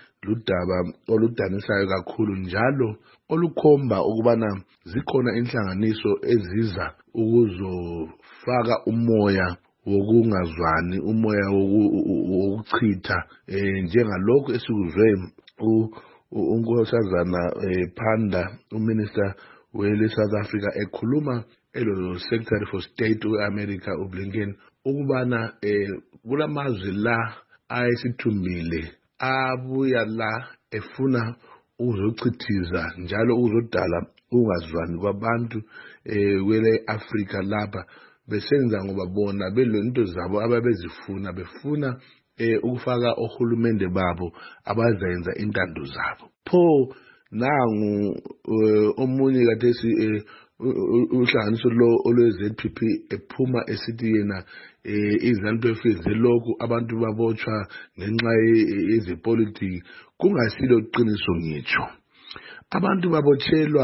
Speaker 11: ludaba oludanisayo kakhulu njalo olukhomba ukubana zikhona inhlanganiso eziza ukuzofaka umoya wokungazwani, umoya wokuchitha, njengalokho esikuzwe unkosazana Phanda, uminister wele South Africa, ekhuluma elo Secretary for State we-America uBlinken ukubana eh kulamazwe la ayesithumbile abuya la efuna uzochithiza njalo uzodala ungazwani kwabantu eh wele Africa lapha, besenza ngoba bona belento zabo ababezifuna, befuna eh ukufaka ohulumende babo abazenza intando zabo. Pho nangu omunye kathesi uhlanganiso lo olwe-Z P P ephuma esithi yena izanto efize lokhu abantu babotshwa ngenxa yezepolitiki, kungasilo iqiniso ngitsho. Abantu babotshelwa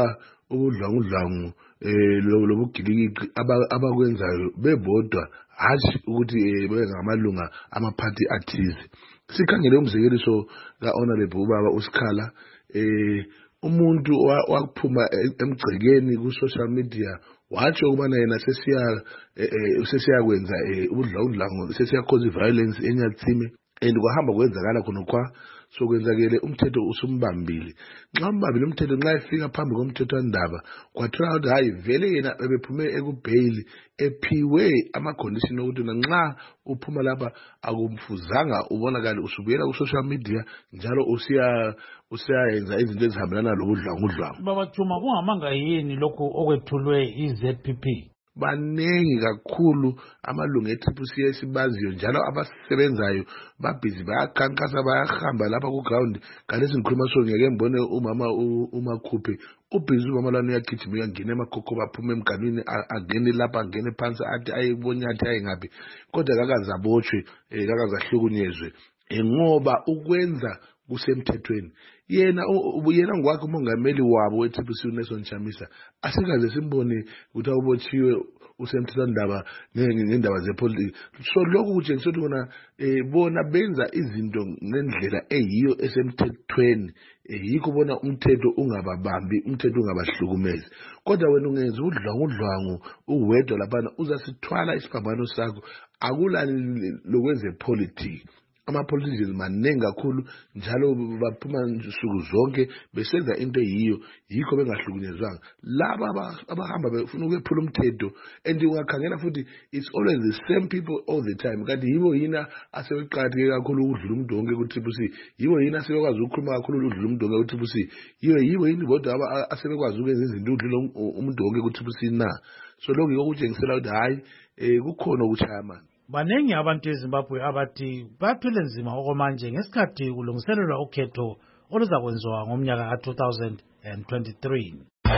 Speaker 11: ubudlangudlangu eh lobugilikiki abakwenzayo bebodwa hashi ukuthi bengamalunga amaphathi athize. Sikhangele umzekeliso ka honorable ubaba uSikhala eh umuntu wakuphuma emgcekeni ku social media watsho ukubana yena sesiya sesiyakwenza ubudlangudlangu sesiya cause violence eNyathime and kwahamba kwenzakala khona kwa sokwenzakele umthetho usumbambile. Nxa umbambile umthetho nxa efika phambi komthetho wandaba kwathola ukuthi hayi vele yena ebephume ekubail ephiwe ama condition ukuthi nxa uphuma lapha akumfuzanga ubonakala usubuyela ku social media njalo usiya usiyayenza izinto ezihambelana lobudlangudlangu.
Speaker 10: Baba Chuma kungamanga yini lokho okwethulwe iZ P P?
Speaker 11: Baningi kakhulu amalungu e-Triple C esibaziyo njalo abasebenzayo babhizi bayakhankasa bayahamba lapha ku ground ngalezi ngikhuluma so ngeke mbone umama umakhuphe ubhizi umama lana uyagijima uyangena emakhokho baphuma emganwini angene lapha angene phansi athi ayibonyathi ayengaphi kodwa kakaza botshwe kakazahlukunyezwe ngoba ukwenza kusemthethweni. Yena ubuyena ngwakhe umongameli wabo we-Triple C uNelson Chamisa asikaze simbone ukuthi awubotshiwe usemthethwandaba ngendaba zepolitiki. So lokhu kutshengisa ukuthi bona bona benza izinto ngendlela eyiyo esemthethweni yikho bona umthetho ungababambi umthetho ungabahlukumezi. Kodwa wena ungenza udlangudlangu uwedwa lapha uzasithwala isiphambano sakho akulani lokwenze politics. Ama-politicians manengi kakhulu njalo baphuma nsuku zonke besenza into eyiyo yikho bengahlukunyezwanga. Laba abahamba befuna ukwephula umthetho and ungakhangela futhi it's always the same people all the time. Kanti yibo yina asebeqhatheke kakhulu ukudlula umuntu wonke ku-Triple C, yibo yina asebekwazi ukukhuluma kakhulu ukudlula umuntu wonke ku-Triple C, yibo yibo yini bodwa asebekwazi ukwenza izinto ukudlula umuntu wonke ku-Triple C na. So lokho yiko kutshengisela ukuthi hayi kukhona ukuchayamana.
Speaker 10: Banengi abantu eZimbabwe abathi baphile nzima okomanje ngesikhathi kulungiselelwa ukhetho oluzakwenziwa ngomnyaka ka two thousand twenty-three.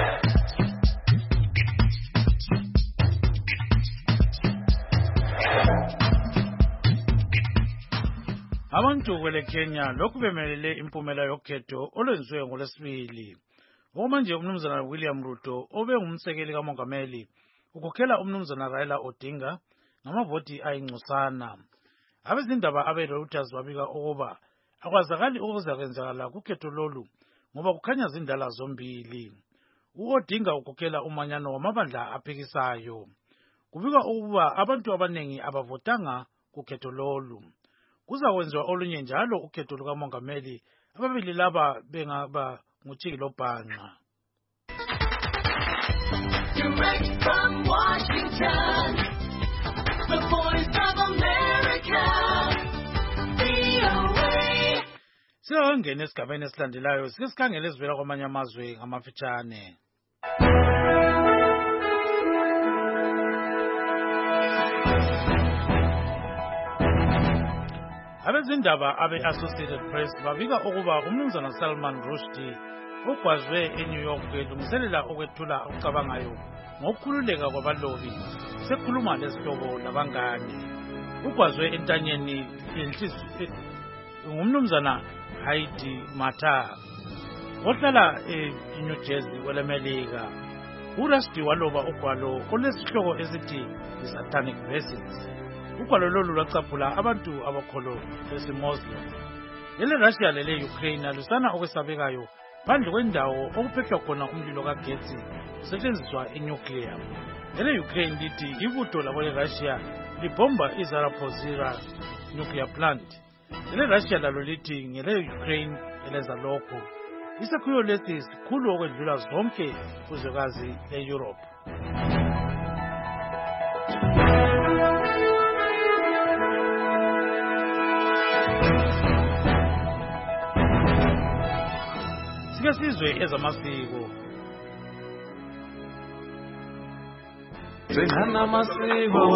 Speaker 10: Abantu kwele Kenya lokhu bemelele impumela yokhetho olwenziwe ngolwesibili. Okomanje umnumzana William Ruto obe ngumsekeli kamongameli ukhokhela umnumzana Raila Odinga ngamavoti ayingcosana. Abezindaba abe-Reuters babika ukuba akwazakali okuzakwenzakala kukhetho lolu ngoba kukhanya zindala zombili. U-Odinga ukhokhela umanyano wamabandla aphikisayo. Kubika ukuba abantu abanengi abavotanga kukhetho lolu. Kuzakwenziwa olunye njalo ukhetho lukamongameli ababili laba bengaba nguThiki loBhanqa.
Speaker 8: Direct from Washington, the voice of America, V O A.
Speaker 10: Siyongena esigabeni esilandelayo sike sikhangele ezivela kwamanye amazwe ngamafitshane. Abezindaba abe-Associated Press babika ukuba umnumzana Salman Rushdie ugwazwe eNew York elungiselela ukwethula ukucabangayo ngokukhululeka kwabalobi sekhuluma lesihlobo labangane. Ugwazwe entanyeni ngumnumzana Heidi Matar ohlala eNew Jersey kwelemelika. uRushdie waloba ugwalo olesihloko esithi Satanic Verses. Ugwalo lolu lwacaphula abantu abakholo besiMuslim. Lele Russia lele Ukraine alusana okwesabekayo phandle kwendawo okuphethwa khona umlilo kagetsi kusetshenziswa inuclear. Lele Ukraine lithi ibutho labo leRussia libomba iZaporizhzhia nuclear plant. Lele Russia lalo lithi ngele Ukraine elenza lokho. Isakhiwo lesi sikhulu okwedlula zonke kuzwekazi e-Europe. Sike sizwe ezamasiko.
Speaker 8: Sengana masiko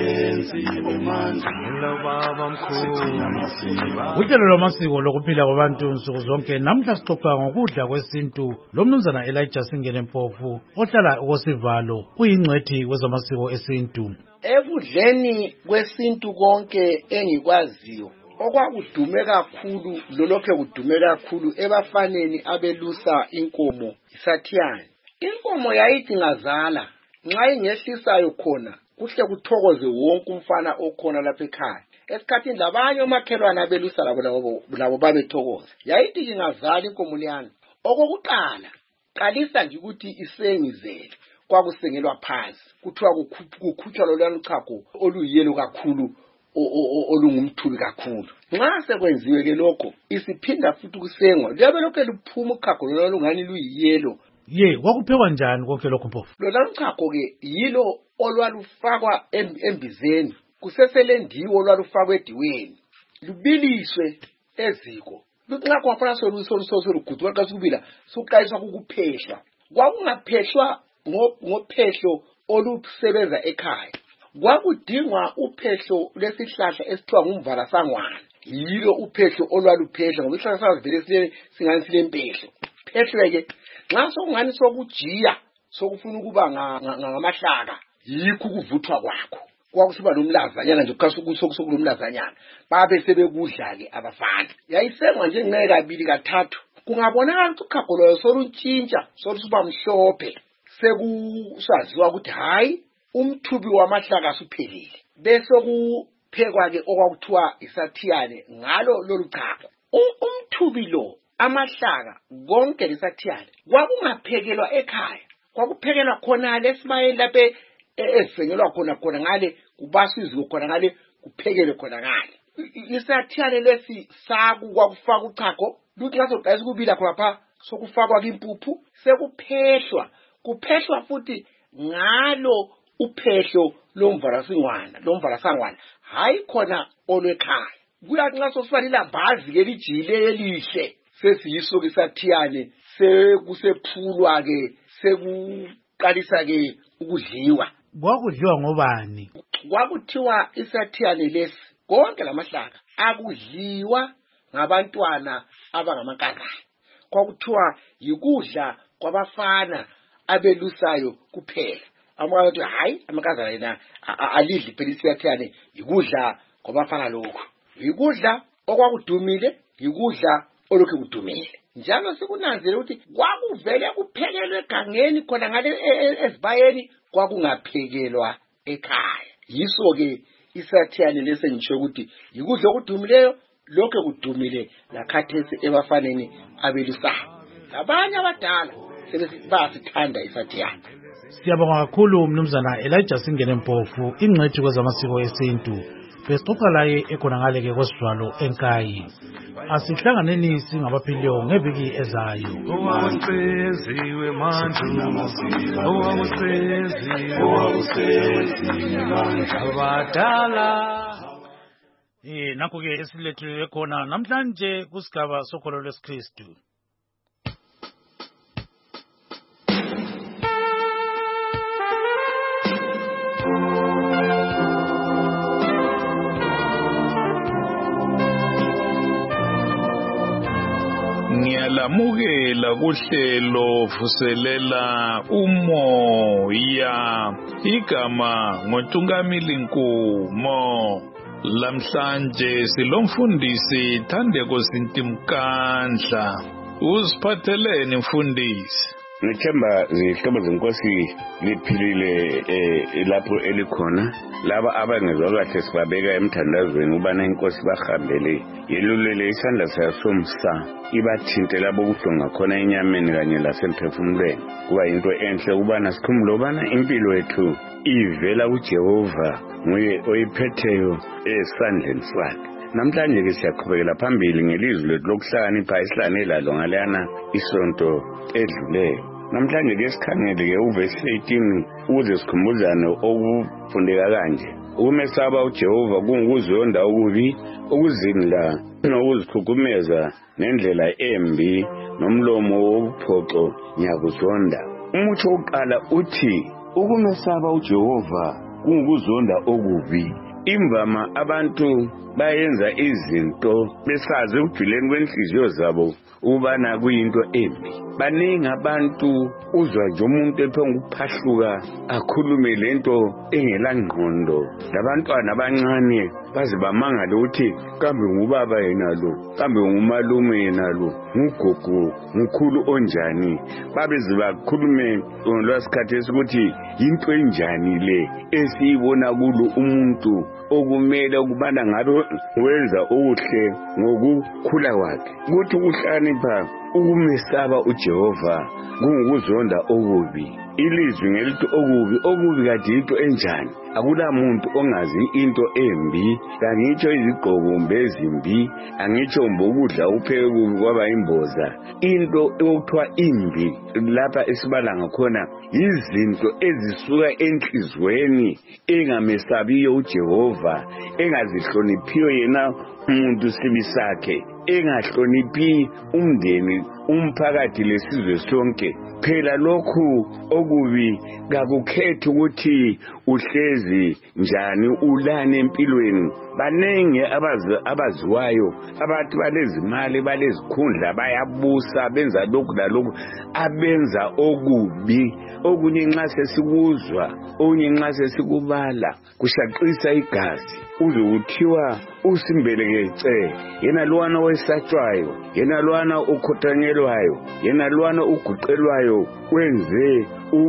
Speaker 10: Uhlelo lwamasiko lokuphila kwabantu nsuku zonke namhla sixoxa ngokudla kwesintu lomnumzana Elijah Singenempofu ohlala uKosivalo uyingcwethi wezamasiko esintu.
Speaker 16: Ekudleni kwesintu konke engikwaziyo okwakudume kakhulu lolokhe kudume kakhulu ebafaneni abelusa inkomo isathiyane. inkomo yayithi ngazala nxa ingehlisayo khona kuhle kuthokoze wonke umfana okhona lapha ekhaya esikhathini labanye omakhelwane abelusa labo labo labo babethokoza yayithi ngingazala inkomo liyana okokuqala qalisa nje ukuthi isengizele kwakusengelwa phansi kuthiwa kukhutshwa lolwana uchago oluyiyelo kakhulu olungumthubi kakhulu nxa sekwenziwe ke lokho isiphinda futhi kusengwa liyabe lokho luphuma uchago lolwana lungani luyiyelo
Speaker 3: ye kwakuphekwa njani konke lokho mpofu
Speaker 16: lolwana uchago ke yilo olwalufakwa embizeni kuseselendiwo olwalufakwa ediweni lubiliswe eziko nxa kwafana solugudu xa sikubila suqayiswa kukuphehla kwakungaphehla ngophehlo olusebenza ekhaya kwakudingwa uphehlo lesihlahla esithiwa ngumvarasangwana yilo uphehlo olwaluphehla ngoba isihlahla savele sile singani silempehlo phehlwe ke nxa sokungani sokujiya sokufuna ukuba ngamahlaka yikho ukuvuthwa kwakho kwakusiba nomlazanyana nje kusokulomlazanyana babe sebekudla ke abafana yayisengwa nje ngeke kabili kathathu kungabonakala ukuthi uchago lwayo soluntshintsha solusuba mhlophe sekusaziwa ukuthi hayi umthubi wamahlaka suphelile bese kuphekwa ke okwakuthiwa isathiyane ngalo lolu chago umthubi lo amahlaka konke lesathiyane kwakungaphekelwa ekhaya kwakuphekelwa khona lesibayeni lapha esengelwa khona khona ngale kubasizwe khona ngale kuphekele khona ngale isathiyane lesi saku kwakufaka uchago luthi ngaso qayisa kubila khona pha sokufakwa impuphu sekuphehlwa kuphehlwa futhi ngalo uphehlo lomvarasingwana lomvarasangwana hayi khona olwekhaya kuyathi nxa sosiba lilambazi ke lijile elihle sesiyiso ke sathiyane sekusephulwa ke sekuqalisa ke ukudliwa
Speaker 3: kwakudliwa ngobani
Speaker 16: kwakuthiwa isathiyane lesi konke lamahlaka akudliwa ngabantwana abangamankazana kwakuthiwa yikudla kwabafana abelusayo kuphela amathi hayi amankazana yena alidli phela isathiyane yikudla kwabafana lokho yikudla okwakudumile yikudla olokhu kudumile njalo sikunanzele ukuthi kwakuvele kuphekelwe egangeni khona ngale ezibayeni kwakungaphekelwa ekhaya yiso ke isathiyane lesengitsho ukuthi yikudla okudumileyo lokho kudumile lakhathesi ebafaneni abelusayo labanye abadala sebasithanda isathiyane
Speaker 3: siyabonga kakhulu mnumzana Elijah Singene Mpofu ingcwethi kwezamasiko esintu besixoxa laye ekhonangale ke kwesizwalo enkayi asihlanganeni singabaphiliyo ngeviki ezayo
Speaker 8: owawuseziwe manje owawuseziwe manje abadala
Speaker 10: eh nakho ke esilethwe khona namhlanje kusigaba sokholo lwesikristu
Speaker 17: Ngiyalamukela kuhlelo vuselela umoya igama ngoTungamili Nkumo lamhlanje silomfundisi Thandeko Zintimkandla uziphatheleni mfundisi
Speaker 18: Ngithemba zihlobo zenkosi liphilile eh lapho elikhona laba abangezwa kahle sibabeka emthandazweni ubana inkosi bahambele yelulele isandla sayasomsa ibathinte labo kuhlonga khona enyameni kanye lasemphefumulweni kuba into enhle ubana sikhumule ubana impilo yethu ivela kuJehova nguye oyiphetheyo esandleni sakhe namhlanje ke siyaqhubekela phambili ngelizwi lethu lokuhlakanipha isihlane lalo ngaleyana isonto edluleyo namhlanje ke sikhangele ke uvesi eighteen ukuze sikhumbuzane okufundeka kanje ukumesaba uJehova kungukuzonda okubi ukuzindla nokuzikhukumeza nendlela embi nomlomo wobuphoxo nyakuzonda umutsho oqala uthi ukumesaba uJehova kungukuzonda okubi imvama abantu bayenza izinto besazi ukujuleni kwenhliziyo zabo ubana kuyinto embi baningi abantu uzwa nje umuntu ephonga ukuphahluka akhulume lento engela ngqondo labantwana abancane baze bamangale ukuthi kambe ngubaba yena lo, kambe ngumalume yena lo, ngugogo, ngukhulu onjani. Babeze bakhulume ngolwasikhathi ukuthi into enjani le esiyibona kulo umuntu okumele ukubana ngabe wenza okuhle ngokukhula kwakhe. Kuthi ukuhlakanipha ukumesaba uJehova kungukuzonda okubi. Ilizwi ngelithi okubi, okubi kade into enjani. Akula muntu ongazi into embi, angitsho izigqoko ezimbi, angitsho mbokudla upheke kubi kwaba imboza. Into okuthiwa imbi lapha esibala ngakhona izinto ezisuka enhlizweni engamesabiyo uJehova, engazihloniphiyo yena umuntu sibi sakhe, engahloniphi umndeni, umphakathi lesizwe sonke. Phela lokhu okubi kakukhethi ukuthi uhlezi njani ulane empilweni. Banenge abaziwayo abathi balezimali, balezikhundla, bayabusa, benza lokhu lalokhu, abenza okubi. Okunye nxa sesikuzwa, okunye nxa sesikubala kushaqisa igazi, uze uthiwa usimbelekece, yena lwana wesatshwayo, yena lwana ukhothanyelwayo, yena lwana uguqelwayo wenze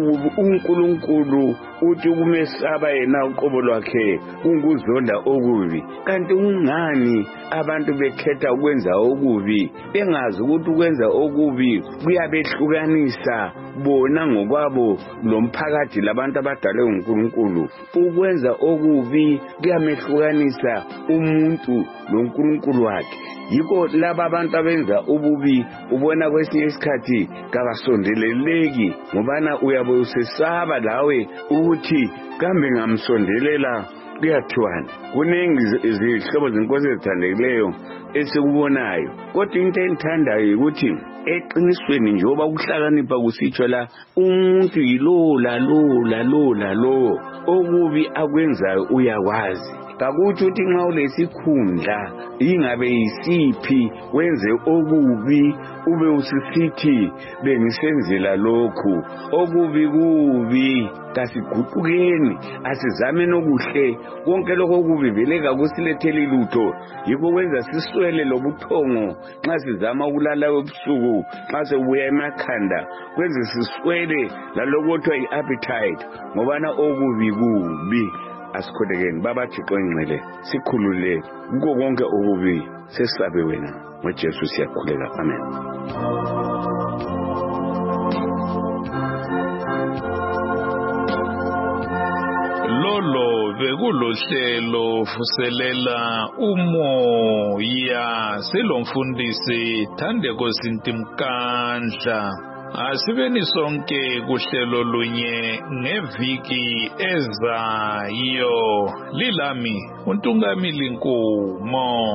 Speaker 18: uNkulunkulu. Uthi ukumesaba yena uqobo lwakhe kunguzonda okubi. Kanti ungani abantu bekhetha ukwenza okubi, bengazi ukuthi ukwenza okubi kuyabehlukanisa bona ngokwabo lomphakathi labantu abadalwe uNkulunkulu. Ukwenza okubi kuyamehlukanisa umuntu loNkulunkulu wakhe. Yiko laba abantu abenza ububi ubona kwesinye isikhathi kabasondeleleki, ngobana uyabe usesaba lawe ukuthi kambe ngamsondelela kuyathiwana. Kunengi izihlobo zenkosi ezithandekileyo esikubonayo, kodwa into engithandayo ukuthi eqinisweni njengoba ukuhlakanipha kusitsho la, umuntu yilo lalo lalo lalo okubi akwenzayo uyakwazi. Kakuthi uthi nxa ulesikhundla ingabe yisiphi wenze okubi ube usisithi bengisenzela lokhu. Okubi kubi, kasiguqukeni, asizameni okuhle. Konke lokho okubi vele kakusiletheli lutho, yikho kwenza siswele lobuthongo nxa sizama ukulala ebusuku, nxa sebuya emakhanda kwenza siswele lalokho kuthiwa i-appetite, ngobana okubi kubi. Asikholekeni baba Thixo engcwele, sikhulule kuko konke okubi, sesabe wena ngoJesu siyakhuleka. Amen.
Speaker 17: Lolo bekulohlelo vuselela umoya selomfundisi Thandeko Sintimkandla. Asibeni sonke kuhlelo lunye ngeviki ezayo. Lilami uNtungamili Nkumo.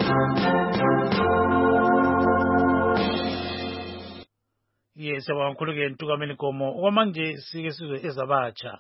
Speaker 10: Yes, abankhuluke Ntungamili Nkumo. Okwamanje sike sizwe ezabatsha.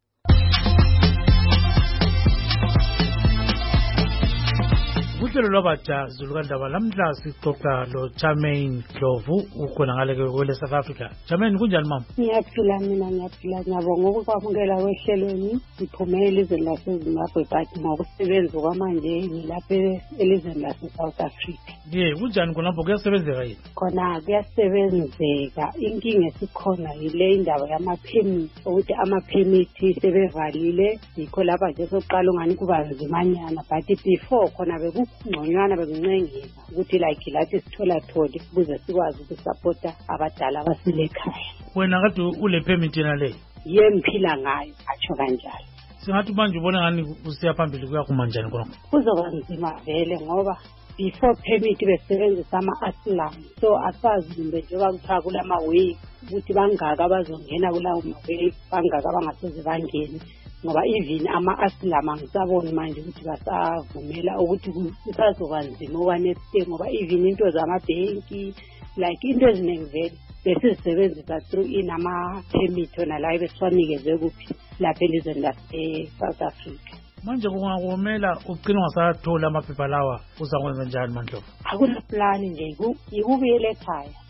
Speaker 10: Uhlelo lwabatsha zulukandaba lamhla sixoxa lo Charmaine Dlovu ukhona ngale kwele South Africa. Charmaine kunjani mama?
Speaker 19: Ngiyaphila mina, ngiyaphila, ngiyabonga ukukwamukela kwehlelweni. Ngiphume elizweni laseZimbabwe but ngokusebenza kwamanje ngilapha elizweni lase-South Africa.
Speaker 10: Ye, kunjani khonapho kuyasebenzeka yini?
Speaker 19: Khona kuyasebenzeka. Inkinga esikhona yile indaba yamaphemiti, ukuthi amaphemiti sebevalile. Yikho lapha nje sokuqala ungani kuba nzimanyana, but before khona beku ngconywana bekuncengeza ukuthi like lathi sithola tholi ukuze sikwazi ukusupporta abadala abasilekhaya.
Speaker 10: Wena kade ule permit na le?
Speaker 19: Yemphila ngayo atsho kanjalo.
Speaker 10: Singathi manje ubona ngani usiya phambili kuya kumanjani khona?
Speaker 19: Kuzoba nzima vele ngoba before permit besebenzisa ama-asylum, so asazi mbe njengoba kuthiwa kulama-way ukuthi bangaka abazongena kulawo ma-way, bangaka abangasoze bangene. Ngoba even ama-asylum angisaboni manje ukuthi basavumela ukuthi kusazoba nzima okwanethike, ngoba even into zamabhenki like into eziningi vele besizisebenzisa through inama-permit wona layo besiwanikeze kuphi lapha elizweni lase-South Africa.
Speaker 10: Manje kungakumela ugcina ungasathola amaphepha lawa uzakwenza njani manje?
Speaker 19: Akuna plan nje, yikubuyela ekhaya.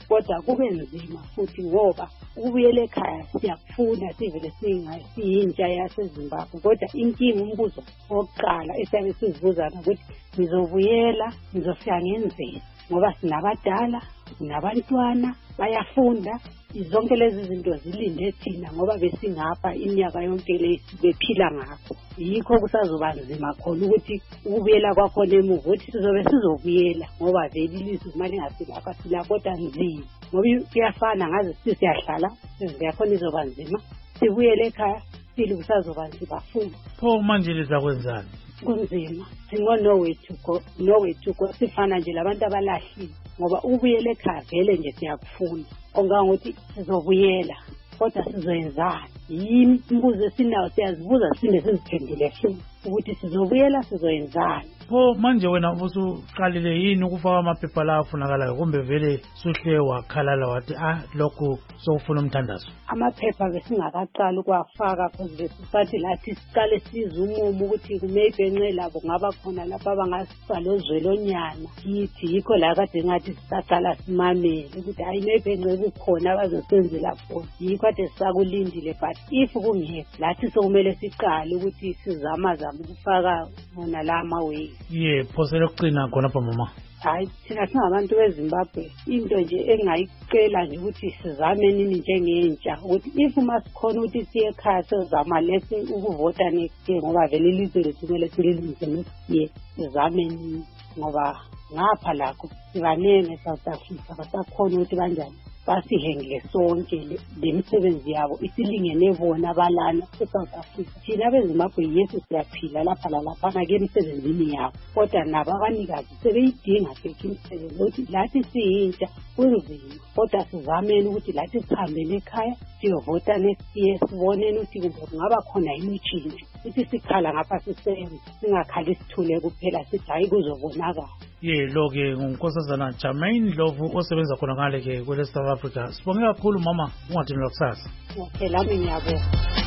Speaker 19: kodwa kube nzima futhi ngoba ukubuyela ekhaya siyakufunda sivele siyintsha yaseZimbabwe kodwa inkinga umbuzo wokuqala esiyabe sizibuzana ukuthi ngizobuyela ngizofika ngenzeni ngoba sinabadala sinabantwana bayafunda zonke lezi zinto zilinde thina ngoba besingapha iminyaka yonke le bephila ngakho yikho kusazoba nzima khona ukuthi ukubuyela kwakhona emuva ukuthi sizobe sizobuyela ngoba vele ilizwe kumele ngasilapha sila kodwa nzima ngoba kuyafana ngaze siyahlala siyakhona izoba nzima sibuyele ekhaya sile kusazoba nzima futhi
Speaker 10: pho manje lizakwenzani
Speaker 19: kunzima singo nowhere to go nowhere to go sifana nje labantu abalahlile ngoba ubuyele ekhaya vele nje siyakufunda ongangokuthi sizobuyela kodwa sizoyenzani yini imbuzo esinayo siyazibuza sinde siziphendule futhi ukuthi sizobuyela sizoyenzani
Speaker 10: pho manje wena ubusuqalile yini ukufaka amaphepha la afunakalayo kumbe vele suhle wakhalala wathi ah lokhu sokufuna umthandazo
Speaker 19: amaphepha besingakaqala ukuwafaka cause besisathi lathi siqale size umumo ukuthi maybe enxe labo ngaba khona lapha abangasalozwelonyana yithi yikho la kade ngathi sisaqala simamele ukuthi hayi maybe enxe kukhona abazosenzela khona yikho kade sisakulindile but if kungekho lathi sokumele siqale ukuthi sizama zama ukufaka wona la amaway
Speaker 10: ye phosele ukucina khona pha mama
Speaker 19: hayi thina singabantu beZimbabwe into nje engayicela nje ukuthi sizame nini njengentsha ukuthi if masikhona ukuthi siye ekhaya sizama lesi ukuvota next year ngoba vele ilizwe lethu kumele sililise next year sizame nini ngoba ngapha lakho sibanene South Africa basakhona ukuthi kanjani basihengile sonke lemisebenzi yabo isilingene bona balana eSouth Africa thina beZimbabwe yesu siyaphila lapha lapha ke emsebenzini yabo kodwa nabo abanikazi sebeyidinga fake imisebenzi ukuthi lathi siyintsha kunzima kodwa sizameni ukuthi lathi sihambele ekhaya siyovota next year siboneni ukuthi kungaba khona imichinjo ukuthi sikhala ngapha sisenze singakhali sithule kuphela sithi hayi kuzobonakala
Speaker 10: ye lo ke ngunkosazana Jermaine Ndlovu osebenza khona ngale ke kwele South Africa sibonge kakhulu mama ungathini lokusasa
Speaker 19: okay lami ngiyabonga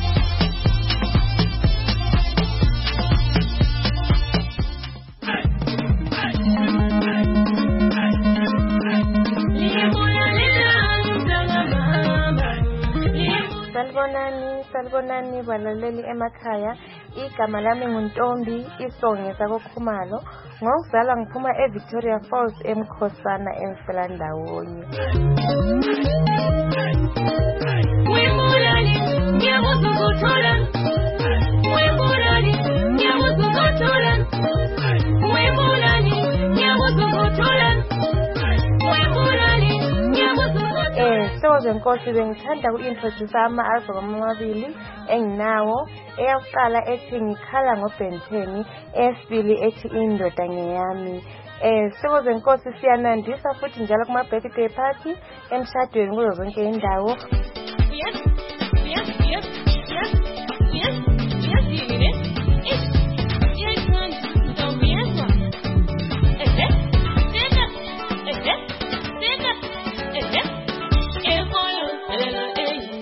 Speaker 20: Salibonani, salibonani balaleli emakhaya. Igama lami nguNtombi Isongeza koKhumalo. Ngokuzalwa ngiphuma eVictoria Falls eMkhosana eMfelandawonye. Wemulani, ngiyakuzukuthola. Wemulani, ngiyakuzukuthola. Wemulani, ngiyakuzukuthola. Wemulani, ngiyakuzukuthola. Eh, Soze Nkosi bengithanda uintroduce ama-album amabili enginawo. Eyakuqala ethi ngikhala ngobhenteni, eyesibili ethi indoda ngeyami. Eh Soze Nkosi siyanandisa futhi njalo kuma birthday party emshadweni kuzo zonke indawo. Yes, yes, yes, yes, yes, yes, yini? Yes, yes, don't yes. Eh, eh, eh, eh, eh, eh. Evolo, eh,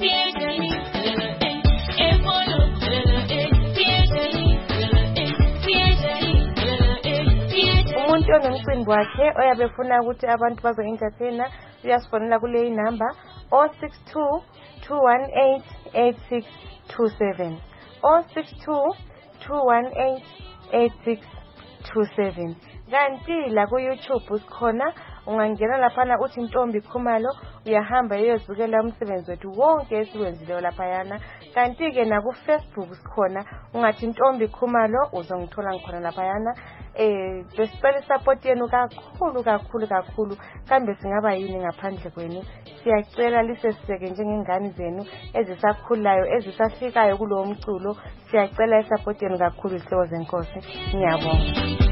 Speaker 20: umuntu onomcimbi wakhe oyabe efuna ukuthi abantu bazo entertainer uyasifonela kule number zero six two, two one eight, eight six two seven zero six two, two one eight, eight six two seven. Kanti la ku YouTube usikhona ungangena laphana uthi Ntombi Khumalo uyahamba uyezukela umsebenzi wethu wonke esiwenzile lapha yana. Kanti ke na ku Facebook sikhona ungathi Ntombi Khumalo uzongithola ngikhona lapha yana. Eh besicela support yenu kakhulu kakhulu kakhulu kambe singaba yini ngaphandle kwenu. Siyacela liseseke njengengane zenu ezisakhulayo ezisafikayo kulo mculo. Siyacela support yenu kakhulu Soze Nkosi. Ngiyabonga.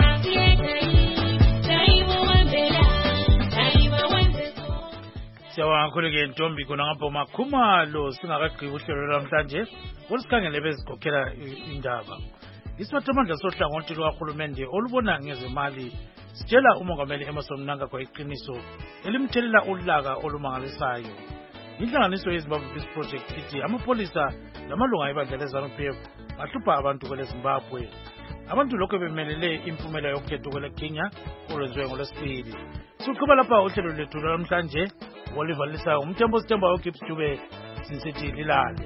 Speaker 10: Siyabonga kakhulu ke Ntombi khona ngapha uMakhumalo singakagqibi uhlelo namhlanje olusikhangele bezikhokhela indaba. Isiphathamandla sohlangothi lukahulumende olubona ngezemali sitshela umongameli Emmerson Mnangagwa iqiniso elimthelela ulaka olumangalisayo. Inhlanganiso yeZimbabwe Peace Project ithi amapolisa lamalunga ebandla leZANU-P F bahlupha abantu kwele Zimbabwe. Abantu lokho bemelele impumela yokhetho kwele Kenya olwenziwe ngolwesibili. Suqhuba lapha uhlelo lethu namhlanje walivalisayo umthembo sithembayo Gibbs Dube sisithi lilale.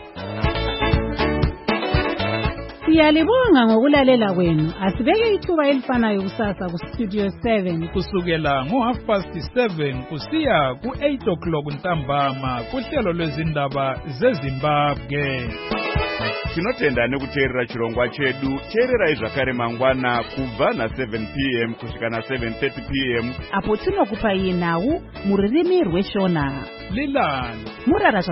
Speaker 2: Siyalibonga ngokulalela kwenu. Asibeke ithuba elifanayo kusasa ku Studio seven
Speaker 17: kusukela ngo half past seven kusiya ku eight o'clock ntambama kuhlelo lwezindaba zeZimbabwe.
Speaker 1: Tinotenda nekuteerera chirongwa chedu. Teerera izvakare mangwana kubva na seven p m kusvika na seven thirty p m
Speaker 2: apo tinokupa nawu muririmi rweshona.
Speaker 17: Lilani
Speaker 2: Murara